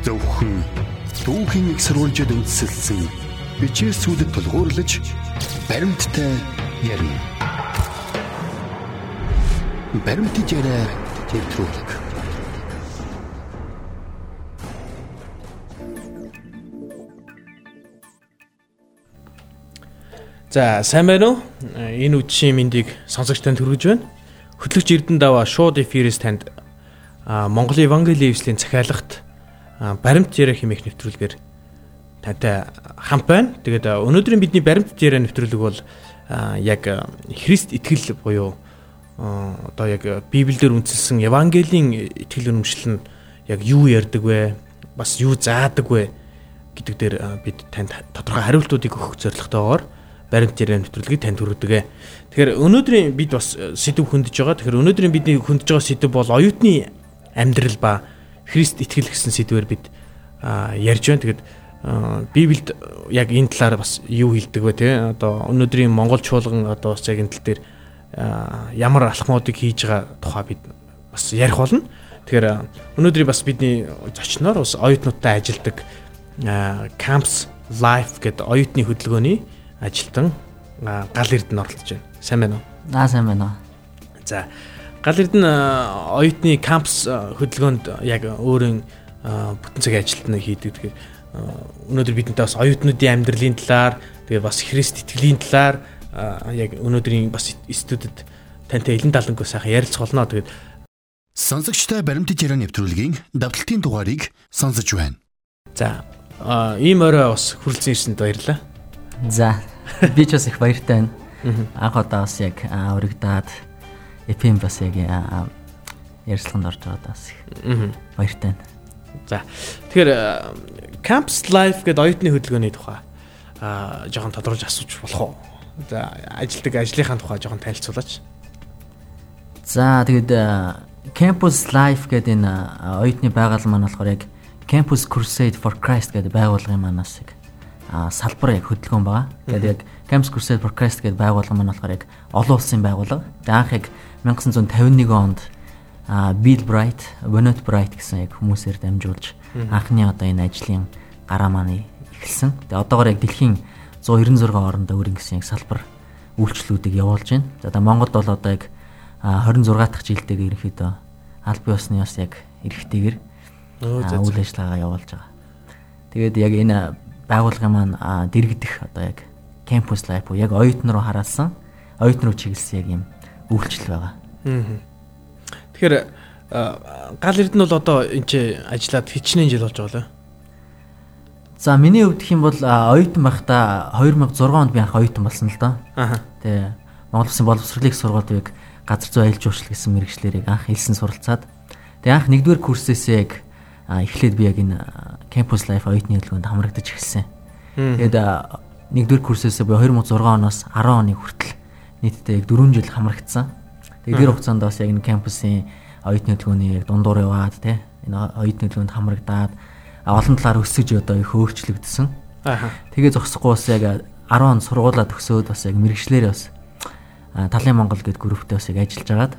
Зөвхөн түүхийн их сурвалжид үндэслэлсэн бичээсүүдэд тулгуурлаж баримттай ярина. Баримттай яриа нэвтрүүлэг. За сайн байна уу? Энэ үдшийн мэндийг сонсогч танд хүргэж байна. Хөтлөгч Эрдэнэ Даваа шууд эфирээс танд Монголын Евангелийн эвслийн захиалгат баримт яриа хэмээх нэвтрүүлгээр тантай хамт байна. Тэгээд өнөөдрийн бидний баримт яриа нэвтрүүлэг бол яг Христ итгэл буюу одоо яг Библиэлд үндэслэн Евангелийн итгэл үнэмшил нь яг юу ярьдаг вэ? Бас юу заадаг вэ гэдэг дээр бид танд тодорхой хариултуудыг өгөх зорилготойгоор баримт яриа нэвтрүүлгийг танд хүргэдэг. Тэгэхээр өнөөдрийн бид бас сэдв хөндөж байгаа. Тэгэхээр өнөөдрийн бидний хөндөж байгаа сэдв бол оюутны амьдрал ба Христ итгэл гэсэн сэдвээр бид ярьж байна. Тэгээд Библиэд яг энэ талаар бас юу хэлдэг вэ те? Одоо өнөөдрийн Монгол чуулган одоо бас яг энэ тал дээр ямар алхмуудыг хийж байгаа тухай бид бас ярих болно. Тэгэхээр өнөөдрийн бас бидний зочноор бас оюутнуудтай ажилладаг Camps Life гэдэг оюутны хөдөлгөөний ажилтан Гал Эрдэнэ оролцож байна. Сайн байна уу? Сайн байна. За Гал Эрдэнэ оюутны кампус хөдөлгөөнд яг өөрийн бүтэн цагийн ажилтнаа хийдэг. Тэгэхээр өнөөдөр бидэнтэй бас оюутнуудын амьдралын талаар тэгээ бас Христ итгэлийн талаар яг өнөөдрийн бас студид тантай элен далангуй сайхан ярилцах болно. Тэгээд сонсогчтой баримттай яриа нэвтрүүлгийн давталтын дугаарыг сонсож байна. За ийм орой бас хүрэлцэн ирсэнд баярлалаа. За би ч бас их баяртай байна. Анх удаа бас яг урагдаад эпим бас яг ярилцлаганд орж байгаа бас их баяртай байна. За тэгэхээр Camps Life гэдэг оюутны хөдөлгөөний тухай жоохон тодорхойлж асууж болох уу? За ажилтдаг ажлынхаа тухай жоохон танилцуулаач. За тэгээд Campus Life гэдэг энэ оюутны байгууллага маань болохоор яг Campus Crusade for Christ гэдэг байгууллагын манаас яг салбар яг хөдөлгөөн байгаа. Тэгээд яг Campus Crusade for Christ гэдэг байгууллага маань болохоор яг олон улсын байгууллага. Тэгээд анх яг 1951 онд Bill Bright, Bonnet Bright гэсэн яг хүмүүсээр дамжуулж анхны одоо энэ ажлын гараа маань эхэлсэн. Тэгээд одоогоор яг дэлхийн 196 орнд өөрийн гэсэн яг салбар үйлчлэлүүдийг явуулж байна. За одоо Монголд бол одоо яг 26 дахь жилдээ ерөнхийдөө аль бие усны бас яг эрхтэйгээр үйл ажиллагаа явуулж байгаа. Тэгээд яг энэ байгууллагын маань дэргэдэх одоо яг Campus Life уу яг оюутан руу хараасан, оюутан руу чиглэсэн яг юм үйлчлэл байгаа. Тэгэхээр Гал Эрдэнэ бол одоо энэ ч ажиллаад хичнээн жил болж байгаа лээ. За миний хувьд гэх юм бол оюутан байхдаа 2006 онд би анх оюутан болсон л доо. Тэгээ Монгол Улсын боловсролын сургуулийн газар зүй аялал жуулчлал гэсэн мэргэжлэрийг анх хэлсэн суралцаад тэгээ анх 1-р курсээс яг эхлээд би яг энэ Campus Life оюутны хөдөлгөөнд хамрагдаж эхэлсэн. Тэгээд 1-р курсээс би 2006 оноос 10 оны хүртэл нийтдээ яг 4 жил хамрагдсан. Тэгээд тэр хугацаанд бас яг энэ кампусын оюутны хөдөлгөөний яг дундуур яваад те энэ оюутны хөдөлгөөнд хамрагдаад олон талаар өсөж одоо их өөрчлөгдсөн. Тэгээ зогсохгүй бас яг 10 он сургуулаа төгсөөд бас яг мэргэжлэрээ бас Талын Монгол гэдэг групптэй бас яг ажиллаж агаад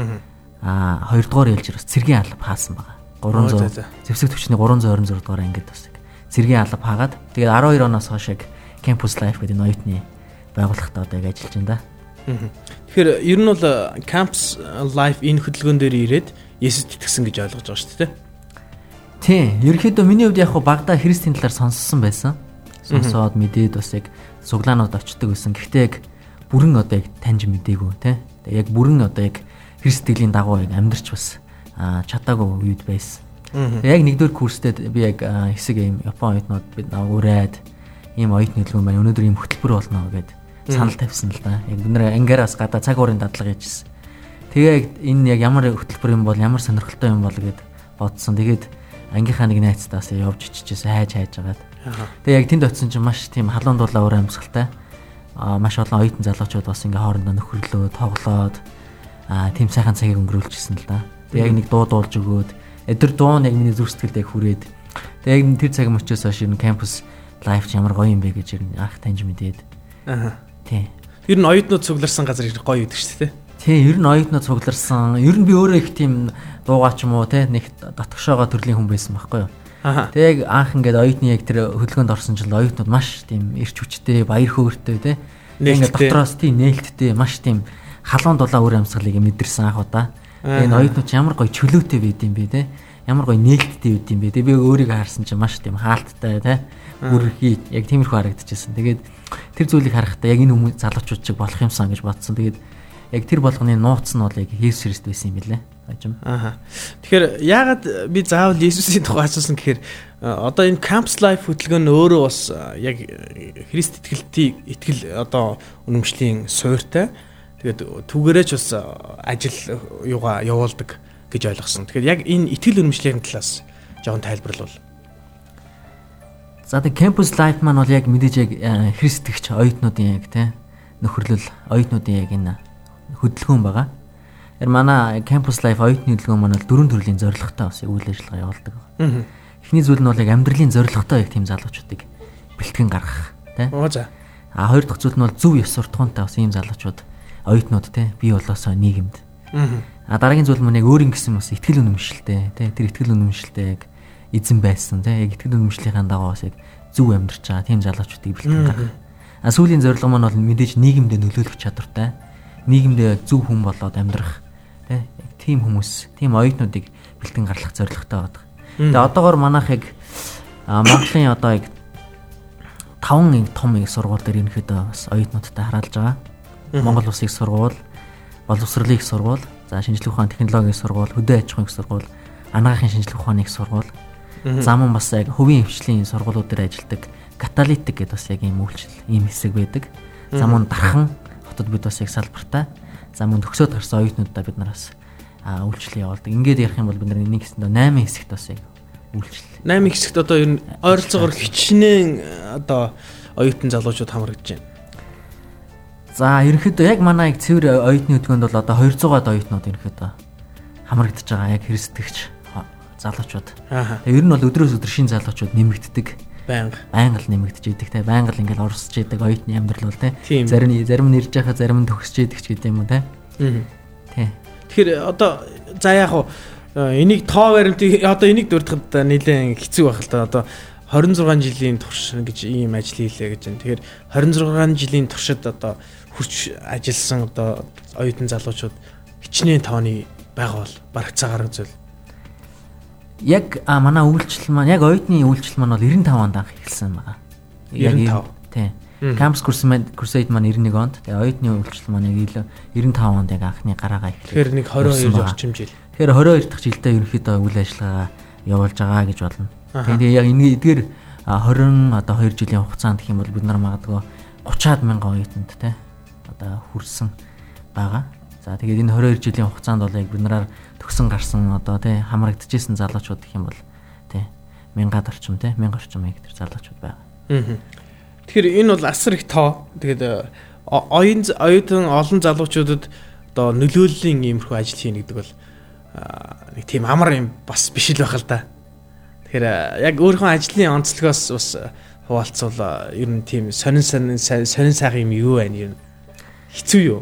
2 дугаар ээлжээр бас цэргийн алба хаасан байгаа. 300 зэвсэг төвчний 326 дугаар ангид бас яг цэргийн алба хаагаад тэгээд 12 оноос хойш яг Campus Life гэдэг энэ оюутны байгууллагатай одоо яг ажиллаж байна да. Тэгэхээр ер нь бол Campus Life энэ хөдөлгөөн дээр ирээд Есүст итгэсэн гэж ойлгож байгаа шүү дээ. Тийм. Ерөнхийдөө миний хувьд яг багада Христийн талаар сонссон байсан. Сонсоод мэдээд бас яг суглаанууд очдөг байсан. Гэхдээ яг бүрэн одоо яг таньж мэдээгүй те. Яг бүрэн одоо яг Христ итгэлийн дагуу яг амьдрч бас чадаагүй үед байсан. Яг 1-р курстэд би яг хэсэг юм Япон оюутнууд бид ураад ийм оюутны хөдөлгөөн байна. Өнөөдөр ийм хөтөлбөр болно гэдэг санал тавьсан л да. Яг бид нэр ангиараас гадаа цаг уурын дадлага хийжсэн. Тэгээ энэ яг ямар хөтөлбөр юм бол ямар сонирхолтой юм бол гэд бодсон. Тэгээд ангийнхаа нэг найзтаас явж иччихсэн хайж агаад. Тэгээ яг тэнд очисон чинь маш тийм халуун дулаа өр амьсгалтай. Маш олон оюутан залуучууд бас ингээ хоорондоо нөхөрлөө, тоглоод тийм сайхан цагийг өнгөрүүлчихсэн л да. Тэгээ яг нэг дуу дуулж өгөөд тэр дуу нь яг миний зүрх сэтгэлд яг хүрээд. Тэгээ яг тэр цаг мөчөөс хойш энэ Campus Life ямар гоё юм бэ гэж анх таньж мэдээд. Тийм. Ер нь оюутнууд цугларсан газар их гоё гэдэг шүү дээ. Тийм, ер нь оюутнууд цугларсан. Ер нь би өөрөө их тийм дуугаа ч юм уу те нэг дотгошоогоо төрлийн хүн байсан байхгүй юу. Тэгээ яг анх ингээд оюутны яг тэр хөдөлгөөнд орсон жил оюутнууд маш тийм эрч хүчтэй, баяр хөөртэй те. Ингээд дотроос тийм нээлттэй, маш тийм халуун дулаан үр амьсгалыг мэдэрсэн анх удаа. Энэ оюутнууд ямар гоё чөлөөтэй байд юм бэ те. Ямар гоё нээлттэй байд юм бэ. Тэгээ би өөрийгөө харсан чинь маш тийм хаалттай те. Бүрхий яг тиймэрхүү харагдчихсэн. Тэгээд тэр зүйлийг харахтаа яг энэ хүмүүс залуучууд чиг болох юмсан гэж бодсон. Тэгээд яг тэр болгоны нууц нь бол яг Есүс Христ байсан юм билээ. Ажим. Тэгэхээр яагаад би заавал Есүсийн тухай асуусан гэхээр одоо энэ Campus Life хөтөлгөөн өөрөө бас яг Христ итгэл одоо үнэмшлийн суурьтай. Тэгээд түүгээрээ ч бас ажил юугаа явуулдаг гэж ойлгосон. Тэгэхээр яг энэ итгэл үнэмшлийн талаас жоохон тайлбарлавал. За тэг Campus Life маань бол яг мэдээж яг христэгч оюутнуудын яг те нөхөрлөл оюутнуудын яг энэ хөдөлгөөн байгаа. Манай Campus Life оюутны хөдөлгөөн маань бол 4 төрлийн зорилготой бас үйл ажиллагаа явуулдаг. Эхний зүйл нь бол яг амьдралын зорилготой яг тийм залуучуудыг бэлтгэн гаргах тий. Хоёр дахь зүйл нь бол зөв ёс суртахуунтай бас ийм залуучууд оюутнууд тий бий болоосоо нийгэмд. Дараагийн зүйл маань яг өөрийн гэсэн бас итгэл үнэмшилтэй тий тэр итгэл үнэмшилтэй яг эзэн байсан тий яг итгэл үнэмшлийнхаа дагуу бас яг зөв амьдарч байгаа тийм залуучуудыг бэлтгэн гаргах. Сүүлийн зорилго маань бол мэдээж нийгэмдээ нөлөөлөх чадвартай нийгэмдээ зөв хүн болоод амьдрах тий яг тийм хүмүүс тийм оюутнуудыг бэлтгэн гарлах зорилготой байдаг. Тэгээ одоогоор манайх яг Монголын одоо яг 5 том их сургууль дээр ерөнхийдөө бас оюутнуудтай хараалж байгаа. Монгол Улсын их сургууль, боловсролын их сургууль, за шинжлэх ухааны технологийн их сургууль, хөдөө аж ахуйн их сургууль, анагаахын шинжлэх ухааны их сургууль. За мөн бас яг хувийн хвшлийн сургуулиуд дээр ажилладаг каталитик гэдэг бас яг ийм үйлчлэл, ийм хэсэг байдаг. За мөн дархан хотод бид бас яг салбартай. За мөн төгсөөд гарсан оюутнуудаа бид нараас үйлчлэл явуулдаг. Ингээд ярих юм бол бид нар нэг хэсэнд 8 хэсэгт бас яг үйлчлэл. 8 хэсэгт одоо ер нь ойролцоогоор хичнээн одоо оюутан залуучууд хамрагдаж байна. За ерөнхийдөө яг манай яг цэвэр оюутны хөдөлгөөнд бол одоо 200-аад оюутнууд ерөнхийдөө хамрагдаж байгаа яг хэрэгсдэгч залуучууд. Ер нь бол өдрөөс өдөр шинэ залуучууд нэмэгддэг. Байнга л нэмэгдэж идэг те. Байнга л ингээл орсож идэг оюутны амьдрал бол те. Зарим нь ирж байхад зарим нь төгсөж идэг ч гэдэг юм уу те. Тий. Тэгэхээр одоо за яг хуу энийг тоо баримтыг одоо энийг дурдахад нэлээд хэцүү байх л та. Одоо 26 жилийн турш гэж ийм ажил хийлээ гэж байна. Тэгэхээр 26 жилийн туршид одоо хүрч ажилласан одоо оюутан залуучууд хичнээн тооны байгаа бол бараг цагаар үзвэл яг манай үйлчлэл маань яг оюутны үйлчлэл маань бол 95 онд анх эхэлсэн байгаа. 95. Тий. Campus Crusade маань 91 онд. Тэгээ оюутны үйлчлэл маань яг 95 онд яг анхны гараагаа эхлэв. Тэгэхээр нэг 22 орчим жил. Тэгэхээр 22 дахь жилдээ ерөнхийдөө үйл ажиллагаа явуулж байгаа гэж болно. Тэгээ яг энэ эдгээр 22 жилийн хугацаанд гэх юм бол бид нар магадгүй 30-аад мянган оюутанд те одоо хүрсэн байгаа. За тэгээд энэ 22 жилийн хугацаанд бол яг бид нараар төгсөн гарсан одоо те хамрагдчихсэн залуучууд гэх юм бол те 1000-аад орчим те 1000 орчим их тэр залуучууд байгаа. Тэгэхээр энэ бол асар их тоо. Тэгээд оюутан олон залуучуудад одоо нөлөөллийн иймэрхүү ажил хийнэ гэдэг бол нэг тийм амар юм бас биш л байх л да. Тэгэхээр яг өөрийнхөө ажлын онцлогоос бас хуваалцвал ер нь тийм сонин сайхан юм юу байна ер нь хэцүү юу?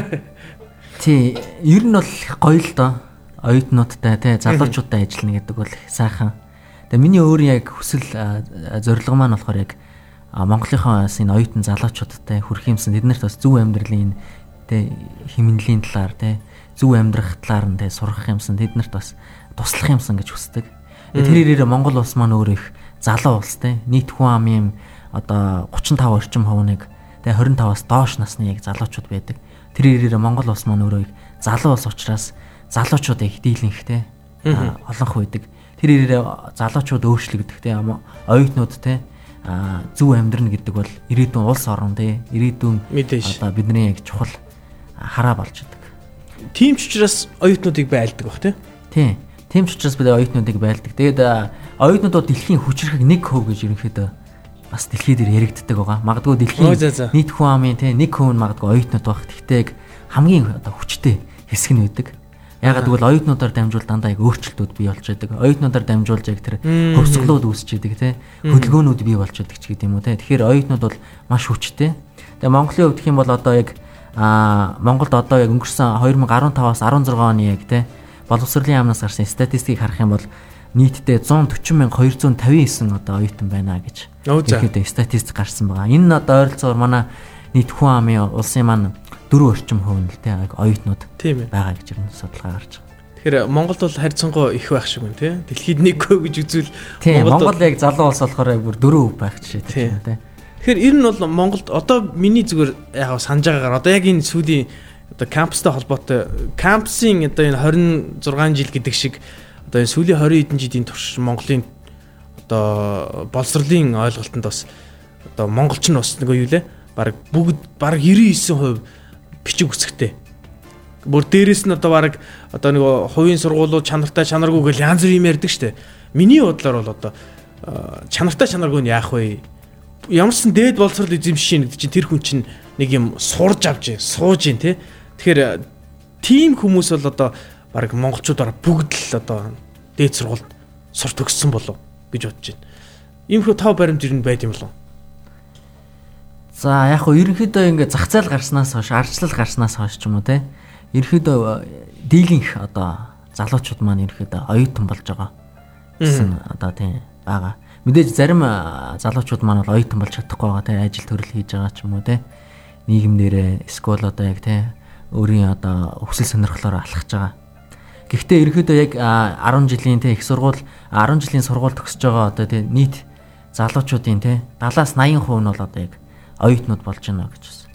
Тий, ер нь бол гоё л доо. Оюутнуудтай тий залуучуудтай ажиллана гэдэг бол сайхан. Тэгээ миний өөр яг хүсэл зорилго маань болохоор яг Монголынхоос энэ оюутан залуучуудтай хүрэх юмсан тэднэрт бас зөв амьдралын тий хэмнэлийн талаар тий зөв амьдрах талаар нь тий сурах юмсан тэднэрт бас туслах юмсан гэж хүсдэг. Тэр ирээр Монгол улс маань өөр их залуу улс тий нийт хүн амын одоо 35 орчим хувийг тий 25-аас доош насны яг залуучууд байдаг. Тэр ирээр Монгол улс маань өөрөө залуу улс учраас залуучуудыг дийлэнх тий олонх байдаг. Тэр ирээр залуучууд өөрчлөгдөх тий оюутнууд тий зөв амьдрна гэдэг бол ирээдүйн улс орн тий ирээдүйн одоо бидний яг чухал хараа болж идэг. Тийм ч учраас оюутнуудыг байлдаг бах тий. Тий. Тийм ч учраас бид оюутнуудыг байлдаг. Тэгээд оюутнууд дэлхийн хүчрхэг 1% гэж ерөнхийдөө бас дэлхий дээр яригддаг байгаа. Магадгүй дэлхийн нийт хүн амын тий 1% нь магадгүй оюутнууд байх. Гэхдээ хамгийн одоо хүчтэй хэсэг нь байдаг. Ягаад гэвэл оюутнуудаар дамжуул дандаа яг өөрчлөлтүүд бий болж байдаг. Оюутнуудаар дамжуулж яг тэр хөвсгөлүүд үүсч идэг тий хөдөлгөөнүүд бий болж идэг ч гэдэг юм уу тий. Тэгэхээр оюутнууд бол маш хүчтэй. Тэгээ Монголын хувьд гэх юм бол одоо яг Монголд одоо яг өнгөрсөн 2015-аас 16 оны яг тий боловсролын яамнаас гарсан статистикийг харах юм бол нийтдээ 140,259 одоо оюутан байна гэж ерөөдөө статистик гарсан байгаа. Энэ нь одоо ойролцоогоор манай нийт хүн амын улсын маань 4 орчим хувь л те оюутнууд байгаа гэж ер нь судалгаа гарч байгаа. Тэгэхээр Монголд бол харьцангуй их байх шиг байна те. Дэлхийд нэггүй гэж үзвэл Монгол яг залуу улс болохоор яг бүр 4% байх жишээ те. Тэгэхээр ер нь бол Монголд одоо миний зүгээр яг санаж байгаагаар одоо яг энэ сүүлийн одоо кампустай холбоотой кампусын одоо энэ 26 жил гэдэг шиг одоо энэ сүүлийн 20 хэдэн жилийн турш Монголын одоо боловсролын ойлголтод бас одоо монголч нь бас нөгөө юу лээ баг бүгд баг 99% бичиг үсгтэй. Бүр дээрэс нь одоо баг одоо нөгөө хувийн сургуулиуд чанартай чанаргүй гэж янз бүр юм ярьдаг штэ. Миний бодлоор бол одоо чанартай чанаргүй нь яах вэ? Ямарсан дээд боловсрол эзэмшиж гэдэг чинь тэр хүн чинь нэг юм сурж авч сууж ийн те. Тэгэхээр тийм хүмүүс бол одоо баг монголчуудаар бүгд л одоо дээд сургуульд сурч төгссөн болов гэж бодож байна. Иймэрхүү тав баримт ер нь байд юм болов. За яг хөө ерөнхийдөө ингээд зах зээл гарснаас хойш ардчлал гарснаас хойш ч юм уу те. Ерөнхийдөө дийлэнх одоо залуучууд маань ерөнхийдөө оюутан болж байгаа гэсэн одоо тийм байгаа. Мэдээж зарим залуучууд маань бол оюутан болж чадахгүй байгаа те ажил төрөл хийж байгаа ч юм уу те. Нийгэмнэрээ эсвэл одоо яг те өөрийн одоо өсөл сонирхлоор алхаж байгаа. Гэхдээ ерөнхийдөө яг 10 жилийн те их сургууль 10 жилийн сургууль төгсөж байгаа одоо те нийт залуучуудын те 70-80% нь бол одоо яг оюутнууд болж байна гэж байна.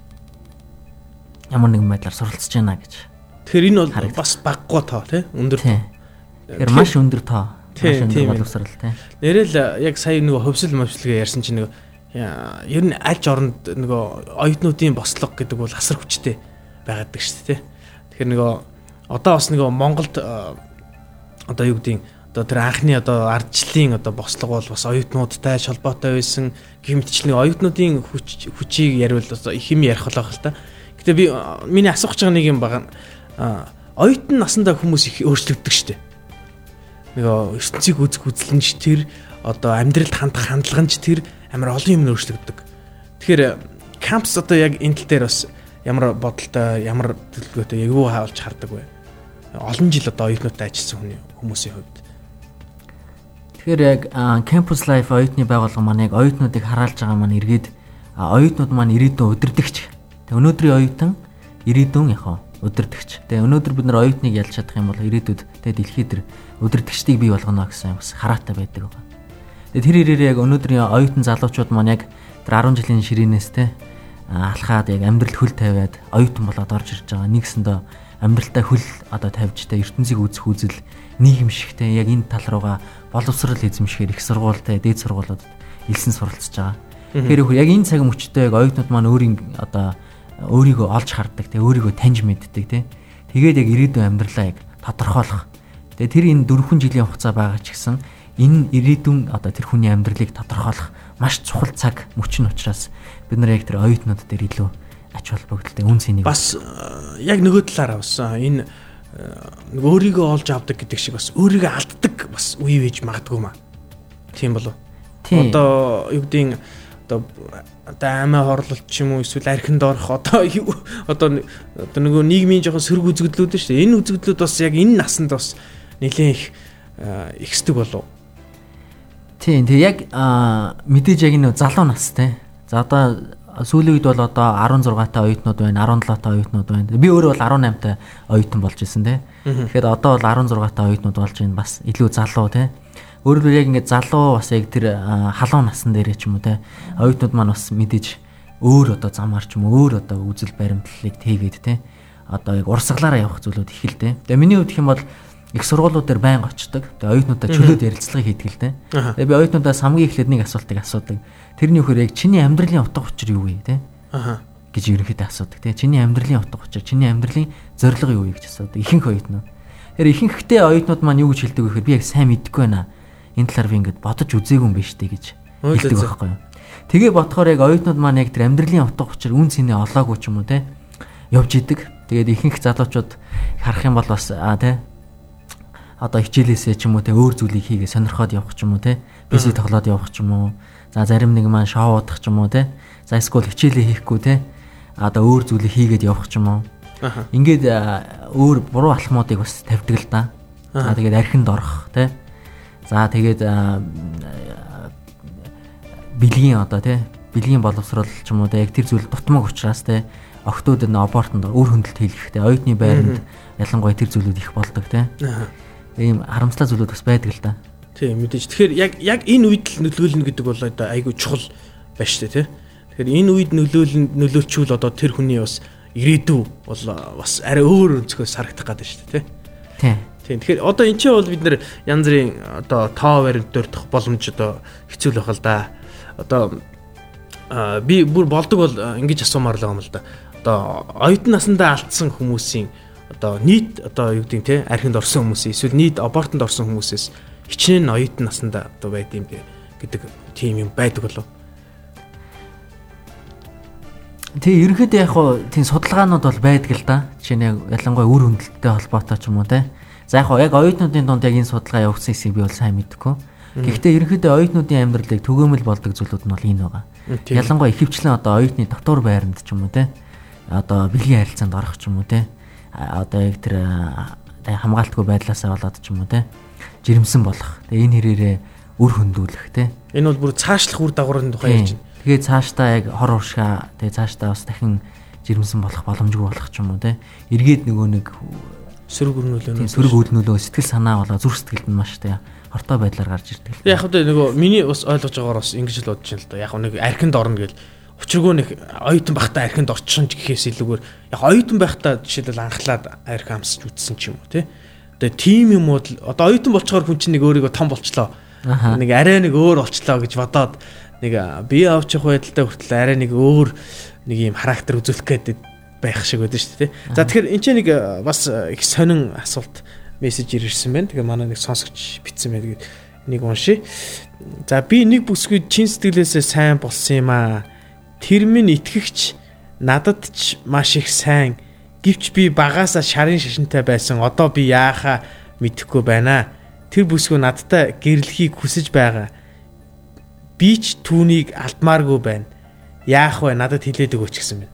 Ямар нэгэн байдлаар суралцж байна гэж. Тэгэхээр энэ бол бас баггүй тоо тий өндөр тоо. Тэгэхээр маш өндөр тоо. Маш өндөр боловсрал тий. Нэрэл яг сая нөгөө хөвсөл мөвслэгээ ярьсан чинь нөгөө ер нь альж оронд нөгөө оюутнуудын бослого гэдэг бол асар хүчтэй байгаад шүү дээ тий. Тэгэхээр нөгөө одоо бас нөгөө Монголд одоо юу гэдэг одоо тэр анхны одоо ардчлалын одоо бослого бол бас оюутнуудтай холбоотой байсан. Гэмтчлэн оюутнуудын хүчийг яривал одоо их юм ярих болох л та. Гэтэ би миний асуух гэж байгаа нэг юм байгаа. Оюутан насандаа хүмүүс их өөрчлөгддөг штеп. Нөгөө ертөнцийг үзэх үзлэнч тэр одоо амьдралд хандах хандлаганч тэр амар олон юм өөрчлөгддөг. Тэгэхээр кампус одоо яг энэ тал дээр бас ямар бодолтой ямар төлөвлөгөөтэй яг юу хаалж хардаг вэ? Олон жил одоо оюутнуудтай ажилласан хүмүүсийн хувьд. Тэгэхээр яг campus life оюутны байгууллага маань яг оюутнуудыг хараалж байгаа маань эргээд оюутнууд маань ирээдүйн удирдагч. Тэг өнөөдрийн оюутан ирээдүйн яг удирдагч. Тэг өнөөдөр бид нар оюутныг ялж чадах юм бол ирээдүйд тэг дэлхий дээр удирдагчдыг бий болгоно гэсэн бас хараатай байдаг байна. Тэг тэр ирээрээ яг өнөөдрийн оюутан залуучууд маань яг тэр 10 жилийн ширээнээс те алхаад яг амьдрал хөл тавиад оюутан болоод орж ирж байгаа. Нэгсэндээ амьдралтай хөл одоо тавьж те ертөнцийг үзэх үзэл нийгэм шигтэй яг энэ тал руугаа боловсрал эзэмшгээр их сургуультай дээд сургуулиудад элсэн суралцж байгаа. Тэгэхээр яг энэ цаг мөчтөө яг оюутнууд маань өөрийгөө олж хардаг те өөрийгөө таньж мэддэг те. Тэгээд яг ирээдүйн амьдралаа яг тодорхойлох. Тэгээд тэр энэ 4 жилийн хугацаа байгаа ч гэсэн энэ ирээдүйн одоо тэр хүний амьдралыг тодорхойлох маш чухал цаг мөч нь учраас бид нар яг тэр оюутнууд дээр илүү ач холбогдолтой үн цэнийг бас яг нөгөө талаараа бас энэ өөрийгөө олж авдаг гэдэг шиг бас өөрийгөө алддаг бас үе вэж магадгүй маа. Тийм болов. Одоо юу гэдгийг одоо аймаа хорлолт ч юм уу эсвэл архинд орох одоо нөгөө нийгмийн жоохон сөрөг үзэгдлүүд шүү дээ. Энэ үзэгдлүүд бас яг энэ насанд бас нэлээд их ихсдэг болов. Тийм яг мэдээж яг энэ залуу настай. За одоо сүүлийн үед бол одоо 16 та оюутнууд байна, 17 та оюутнууд байна. Би өөрөө бол 18 та оюутан болж исэн те. Тэгэхээр одоо бол 16 та оюутнууд болж байна. Бас илүү залуу те. Өөрөөр яг ингээд залуу бас яг тэр халуун насн дээр ч юм уу те. Оюутнууд маань бас мэдээж өөр одоо замаар ч юм уу өөр одоо үзэл баримтлалыг тээгээд те. Одоо яг урсгалаараа явах зүйлүүд их л те. Тэгээ миний хувьд гэх юм бол их сургуулиуд дээр байнга очдог. Тэгээ оюутнуудаа чөлөөт ярилцлагыг хийдэг л те. Тэгээ би оюутнуудаас хамгийн эхлээд нэг асуултыг асуудаг. Тэрний хөр яг чиний амьдралын утга учир юу вэ те? Гэж ерөнхийдөө асуудаг те. Чиний амьдралын утга учир, чиний амьдралын зорилго юу вэ гэж асуудаг. Ихэнх оюутнууд. Тэгэхээр ихэнхдээ оюутнууд маань юу гэж хэлдэг вэ гэхээр би яг сайн мэдэхгүй байна. Энэ талаар би ингээд бодож үзээгүй юм биш үү гэж хэлдэг байхгүй юу? Тэгээ бодохоор яг оюутнууд маань яг тэр амьдралын утга учир үн цэнэ олоогүй ч юм уу те. Явж идэг. Тэгээд ихэнх залуучууд харах юм бол бас те одоо хичээлээсээ ч юм уу те өөр зүйлийг хийгээ сонирхоод явах ч юм уу те PC тоглоод явах ч юм уу за зарим нэг маань шоу удах ч юм уу те за эсвэл хичээлээ хийхгүй те одоо өөр зүйлийг хийгээд явах ч юм уу ингээд өөр буруу алхмуудыг бас тавьдаг л да. За тэгээд архинд орох те За тэгээд бэлгийн одоо тий бэлгийн боловсрол ч юм уу те яг тэр зүйл дутмаг учраас те охтууд энэ абортонд үр хөндлөлт хийлгэхдээ оюутны байранд ялангуяа тэр зүйлүүд их болдог те. Ийм харамсалтай зүйлүүд бас байдаг л да. Тийм мэдээж. Тэгэхээр яг энэ үед л нөлөөлнө гэдэг бол одоо айгүй чухал байна шүү дээ те. Тэгэхээр энэ үед нөлөөлчүүл одоо тэр хүний бас ирээдүй бол бас арай өөр өнцгөөс харагдах гадаг шүү дээ те. Тийм. Тэгэхээр одоо эн чинь бол бид нэр янз бүрийн одоо тоо баримт дөрөх боломж одоо хэцүү л байх л да. Одоо би бүр болдог бол ингэж асуумаар л байгаа юм л да. Одоо оюутан наснда алдсан хүмүүсийн одоо нийт одоо юу гэдэг те архинд орсон хүмүүсийн эсвэл нийт абортонд орсон хүмүүсээс хичнээн оюутан наснда одоо байд юм бэ гэдэг тийм юм байдаг болов. Тэг ерөнхийдөө яг хоо тийм судалгаанууд бол байдаг л да. Жишээ нь ялангуяа үр хөндлөлттэй холбоотой ч юм уу те. За яг хоо яг оюутнуудын дунд яг энэ судалгаа явуулсан хэсгийг би бол сайн мэдэхгүй. Гэхдээ ерөнхийдөө оюутнуудын амьдралыг түгээмэл болдог зүйлүүд нь бол энэ байгаа. Ялангуяа ихэвчлэн одоо оюутны дотор байранд ч юм уу те. Одоо бэлгийн харилцаанд орох ч юм уу те. Одоо яг тэр хамгаалтгүй байдлаасаа болоод ч юм уу те. Жирэмсэн болох. Тэгээ энэ хэрээрээ үр хөндүүлэх те. Энэ бол бүр цаашлах үр дагаврын тухай ярьж байна. Тэгээ цаашдаа яг хор уршаа тэгээ цаашдаа бас дахин жирэмсэн болох боломжгүй болох ч юм уу те. Эргээд нөгөө нэг сөрөг өрнөлөө сэтгэл санаа болоо зүрх сэтгэлд нь маш те хортой байдлаар гарч ирдэг. Яг хөө нөгөө миний бас ойлгож байгаагаар бас ингэж л бодож байна л да. Яг нэг архинд орно гэл учиргүй нэг оюутан байхдаа архинд орчихсон ч гэхээс илүүгээр яг оюутан байхдаа жишээлбэл анхлаад архи амсч үтсэн ч юм уу те. Одоо тийм юмуд л одоо оюутан болчоор хүн чинь нэг өөрийгөө том болчлоо. Нэг арай нэг өөр болчлоо гэж бодоод нэг бие авчих байдалтай хүртэл арай нэг өөр нэг юм характер үзүүлэх гээд байх шиг байдаг шүү дээ. За тэгэхээр энэ ч нэг бас их сонин асуулт мессеж ирсэн байна. Тэгээ манай нэг сонсогч бичсэн байна. Тэгээд энийг уншия. За би нэг бүсгүй чин сэтгэлээсээ сайн болсон юм аа. Тэр минь итгэгч надад ч маш их сайн. Гэвч би багаасаа шарын шашинтай байсан. Одоо би яахаа мэдэхгүй байна. Тэр бүсгүй надтай гэрлэхийг хүсэж байгаа. Би ч түүнийг алдмааргүй байна. Яах вэ? Надад хэлээд өгөөч гэсэн байна.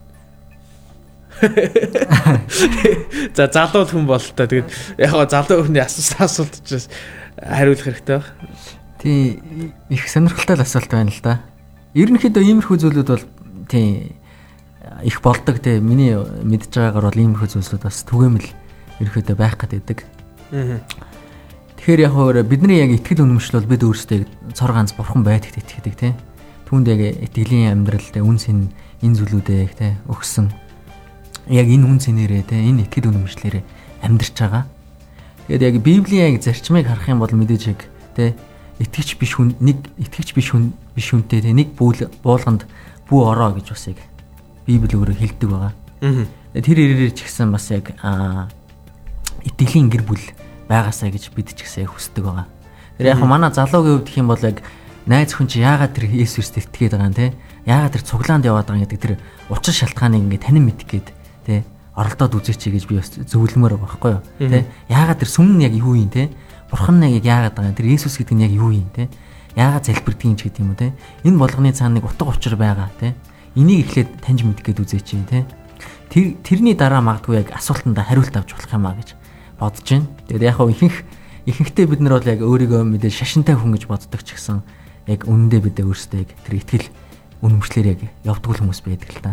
За залуу хүн бол та тэгээд яг гоо залуу хүний асуулт учраас хариулах хэрэгтэй баг. Тийм их сонирхолтой асуулт байна л да. Ерөнхийдөө иймэрхүү зүйлүүд бол тийм их болдог те миний мэдж байгаагаар бол иймэрхүү зүйлсүүд бас түгээмэл ерөнхийдөө байх гэдэг. Тэгэхээр яг хоо бидний яг итгэл үнэмшил бол бид өөрсдөө цор ганц бурхан байдагт итгэдэг те. Түүнд яг итгэлийн амьдрал те үн сэн энэ зүйлүүдээ те өгсөн. Яг энэ үн цэнээрээ те энэ итгэл үнэмшлэрээ амьдарч байгаа. Тэгээд яг Библийн яг зарчмыг харах юм бол мэдээж яг те итгэж биш хүн нэг итгэж биш хүнтэй те нэг буулганд бүү ороо гэж бас яг Библи өөрөө хэлдэг байгаа. Тэр ирээрээ ч гэсэн бас яг итгэлийн гэр бүл байгаасаа гэж бид ч гэсэн хүсдэг байгаа. Тэр яг манай залуугийн хувьд гэх юм бол яг найз хүн чи яагаад тэр Есүст итгээд байгаа юм те яагаад тэр цуглаанд яваад байгаа гэдэг тэр учир шалтгааныг ингээд танин мэдэх гээд те оролдоод үзээч гэж би бас зөвлөмөр байгаа байхгүй юу те яагаад тэр сүм нь яг юу юм те бурхан нь яг яагаад байгаа тэр Есүс гэдэг нь яг юу юм те яагаад залбирдгийг ч гэдэг юм уу те энэ болгоны цаана нэг утга учир байгаа те энийг эхлээд таньж мэдэх гээд үзээч те тэрний дараа магадгүй яг асуултанд хариулт авч болох юм а гэж бодож байна. Тэгээд яг ихэнхдээ бид нар бол яг өөрийгөө мэдээ шашинтай хүн гэж боддог ч гэсэн яг үнэндээ бид өөрсдөө яг тэр итгэл үнэмшлэр яг явдаг хүмүүс байдаг л та.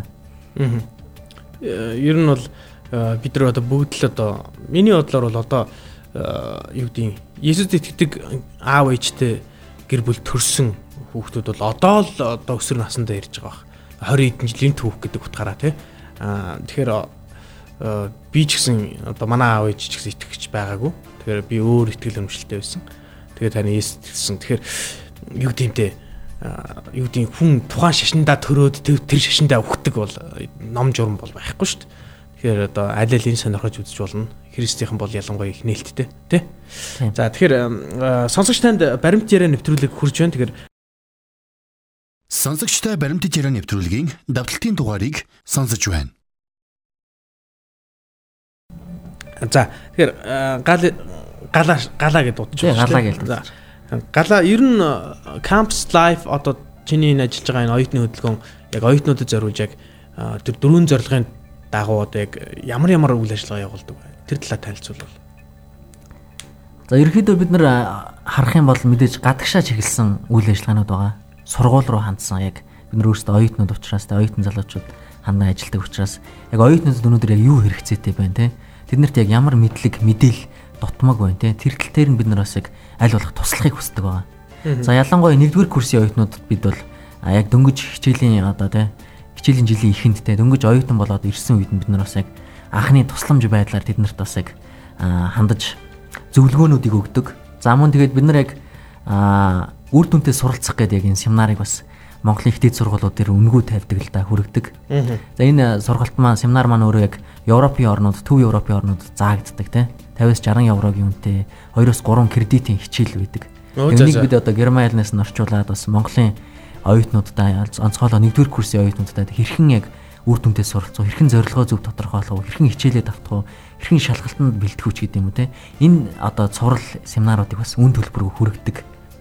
Ер нь бол бид нар одоо бүгд л одоо миний бодлоор бол одоо юу гэдэг Есүст итгэдэг аав ээжтэй гэр бүл төрсэн хүүхдүүд бол одоо л одоо өсвөр насндаа ирж байгаа бах. 20 хэдэн жилийн түүх гэдэг утгаараа тий. Тэгэхээр би ч гэсэн одоо манай аав ээж ч гэсэн итгэж байгаагүй. Тэгэхээр би өөр итгэл үнэмшилтэй байсан. Тэгээд таны Есүст итгэсэн. Тэгэхээр юу гэмтэй юу гэдэг хүн тухайн шашиндаа төрөөд тэр шашиндаа өгдөг бол ном журам бол байхгүй шүү дээ. Тэгэхээр одоо аль алийг сонирхож үзэж болно. Христийнхэн бол ялангуяа их нээлттэй тий. За тэгэхээр сонсогч танд баримт яриа нэвтрүүлэг хүрж байна. Тэгэхээр сонсогчтой баримт яриа нэвтрүүлгийн давталтын дугаарыг сонсож байна. За тэгэхээр галаа гэдээ дуудаж байна. Галаа гэлээ. Галаа ер нь Campus Life одоо чиний энэ ажиллаж байгаа энэ оюутны хөдөлгөөн яг оюутнуудад зориулж яг тэр дөрвөн зорилгын дагуу одоо яг ямар үйл ажиллагаа явуулдаг вэ? Тэр талаар танилцуулбал. За ерөнхийдөө бид нар харах юм бол мэдээж гадагшаа чиглэсэн үйл ажиллагаанууд байгаа. Сургууль руу хандсан яг бид нар өөрсдөө оюутнууд учраас оюутан залуучууд хандаа ажилладаг учраас яг оюутнуудад өнөөдөр яг юу хэрэгцээтэй байна те. Тэднэрт яг ямар мэдлэг, мэдээлэл дутмаг байна те. Тэр тал дээр нь бид нар бас яг аль болох туслахыг хүсдэг байгаа. За ялангуяа 1-р курсын оюутнуудад бид бол яг дөнгөж хичээлийн одоо те хичээлийн жилийн эхэнд те дөнгөж оюутан болоод ирсэн үед нь бид нар бас яг анхны тусламж байдлаар тэднэрт бас яг хандаж зөвлөгөөнүүдийг өгдөг. За мөн тэгээд бид нар яг үр дүнтэй суралцах гэдэг яг энэ семинарыг бас Монголын ихтэй сургуулиуд дээр үнэгүй тавьдаг л да хүргэдэг. За энэ сургалт маань семинар маань өөрөө яг Европын орнууд, Төв Европын орнууд заагддаг те 50-60 еврогийн үнэтэй 2-3 кредитийн хичээл байдаг. Энийг бид одоо Герман хэлнээс нь орчуулад бас Монголын оюутнуудаа онцгойлоо 1-р курсын оюутнуудаа хэрхэн яг үр дүнтэй суралцах, хэрхэн зорилгоо зөв тодорхойлох, хэрхэн хичээлээ давтах, хэрхэн шалгалтанд бэлтгэх гэдэг юм уу те. Энэ одоо цуврал семинаруудыг бас үн төлбөрөөр хүргэдэг.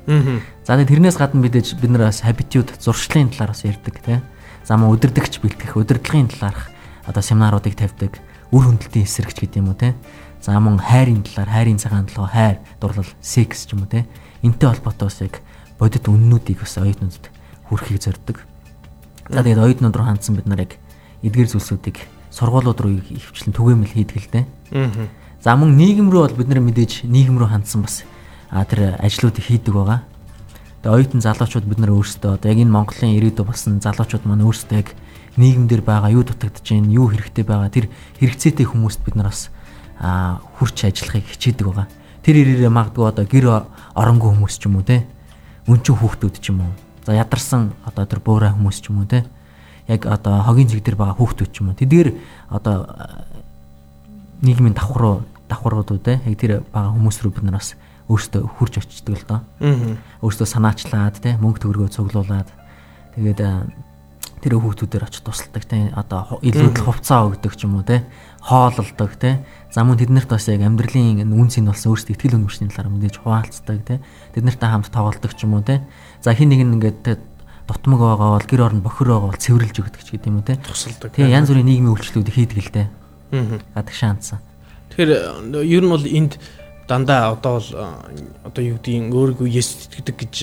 За тэрнээс гадна бид нар бас habitude зуршлын талаар бас ярьдаг те. За мөн өдөрдөгч бэлтгэх, удирдлагын талаарх одоо семинаруудыг тавьдаг. Үр хөндлөлтийн эсрэгч гэдэг юм уу те. За мөн хайрын талаар, хайрын цагаан толгой, хайр, дурлал, секс ч юм уу те. Энтэй холбоотой бас яг бодит үннүүдийг бас оюутнуудад хүргэхийг зорддог. За тэгээд оюутнууд руу хандсан бид нар яг эдгээр зүйлсүүдийг сургуулиуд руу хөвчлэн түгээмэл хийдэг л дээ. За мөн нийгэм рүү бол бид нар мэдээж нийгэм рүү хандсан бас тэр ажлуудыг хийдэг байгаа. Тэгээд оюутан залуучууд бид нар өөрсдөө одоо яг энэ Монголын ирээдүй болсон залуучууд маань өөрсдөө яг нийгэмдэр байгаа юу дутагдж байна, юу хэрэгтэй байгаа тэр хэрэгцээтэй хүмүүст бид нар бас хүрч ажиллахыг хичээдэг байгаа. Тэр ирээрээ магадгүй одоо гэр оронгүй хүмүүс ч юм уу те. Өнчин хүүхдүүд ч юм уу. За ядарсан одоо тэр буурай хүмүүс ч юм уу те. Яг одоо хогийн зэг дээр байгаа хүүхдүүд ч юм уу. Тэдгээр одоо нийгмийн давхруудууд те. Яг тэр байгаа хүмүүс рүү бид нар бас өөрсдөө хурж очдөг л доо. Өөрсдөө санаачлаад те мөнгө төгрөгөө цуглуулад тэгээд тэр хүүхдүүдээр очиж тусалдаг те. Одоо илүүдл хувцаа өгдөг ч юм уу те. Хооллдог те. За мөн тэднэрт бас яг амьдралын үнцийг болсон өөрсдөө ихтгэл үнэмшний талаар мэдээж хуваалцдаг те. Тэднэртэй хамт тоглодог ч юм уу те. За хин нэг нь ингээд дутмаг байгаа бол гэр орон бохир байгаа бол цэвэрлж өгдөг ч гэдэг юм уу те. Тусалдаг. Тэгээ янз бүрийн нийгмийн үйлчлэлүүд хийдэг л те. Гадагшаа хандсан. Тэгэхээр ер нь бол энд дандаа одоо юу гэдгийг өөрийгөө Есүс итгэдэг гэж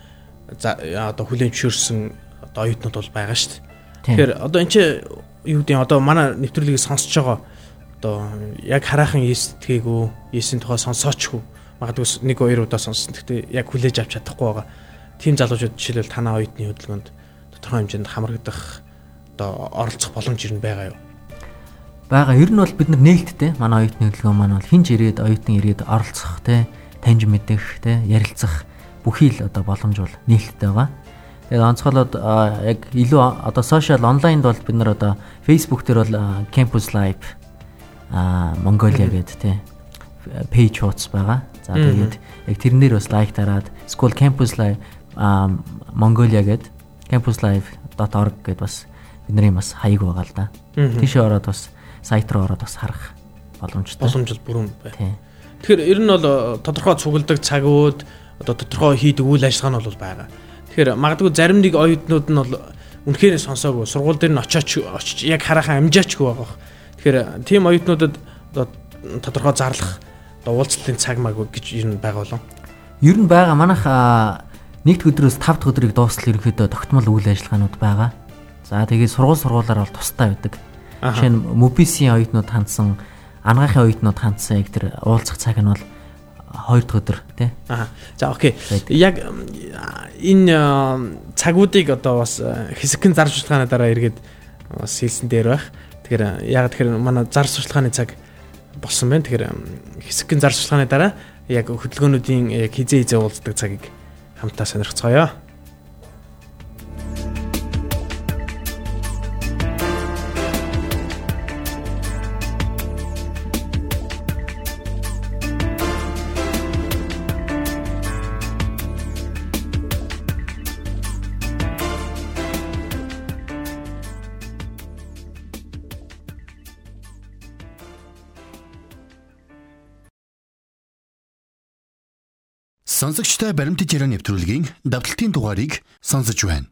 одоо хүлээн зөвшөөрсөн одоо оюутнууд бол байгаа шүү дээ. Тэгэхээр одоо энэ чинь юу гэдгийг одоо манай нэвтрүүлгийг сонсож байгаа одоо яг хараахан Есүс итгээгүй, Есүсийн тухай сонсоочгүй магадгүй 1-2 удаа сонссон. Гэхдээ яг хүлээж авч чадахгүй байгаа. Тим залуучууд жишээлбэл танаа оюутны хөдөлгөөнд тодорхой хэмжээнд хамрагдах одоо оролцох боломж ирнэ байгаа юу? Бага ер нь бол бид нар нээлттэй манай оюутны хөдөлгөөн маань бол хинж ирээд оюутан ирээд оролцох те таньж мэдэх те ярилцах бүхий л одоо боломж бол нээлттэй байгаа. Тэгээд онцгойлоод яг илүү одоо сошиал онлайнд бол бид нар одоо Facebook дээр бол Campus Live Mongolia гэдэг те пэйж хуудас байгаа. За тэгээд яг тэрнээр бас лайк дараад School Campus Live Mongolia гэдэг campuslive.org гэдээ бас бидний бас хаяг байгаа л да. Тийшээ ороод бас сайт руу ороод бас харах боломжтой. Боломж бүрэн бай. Тэгэхээр ер нь бол тодорхой цугладаг цагууд одоо тодорхой хийдэг үйл ажиллагаа нь бол байгаа. Тэгэхээр магадгүй зарим нэг оюутнууд нь бол үнэхээр сонсоогүй сургууль дээр нь очиж яг харахаа амжаачгүй байгаа. Тэгэхээр тийм оюутнуудад одоо тодорхой зарлах одоо уулзалтын цаг маяг гэж ер нь байгаа болов. Ер нь байгаа манайх нэгд өдрөөс 5 дахь өдрийг дуустал ерөнхийдөө тогтмол үйл ажиллагаанууд байгаа. За тэгээд сургуулиар бол тустай байдаг. Жишээ нь МОБИС-ийн оюутнууд хандсан, ангаахын оюутнууд хандсан яг тэр уулзах цаг нь бол 2 дахь өдөр тий. За окей. Яг энэ цагуудыг одоо бас хэсэгхэн зар сурталчилгааны дараа эргээд бас хэлсэн дээр байх. Тэгэхээр яг тэгэхээр манай зар сурталчилгааны цаг болсон байна. Тэгэхээр хэсэгхэн зар сурталчилгааны дараа яг хөдөлгөөнүүдийн яг хизээ уулздаг цагийг хамтаа сонирхцгаая. Сонсогчтой баримтат яриа нэвтрүүлгийн давталтын дугаарыг сонсож байна.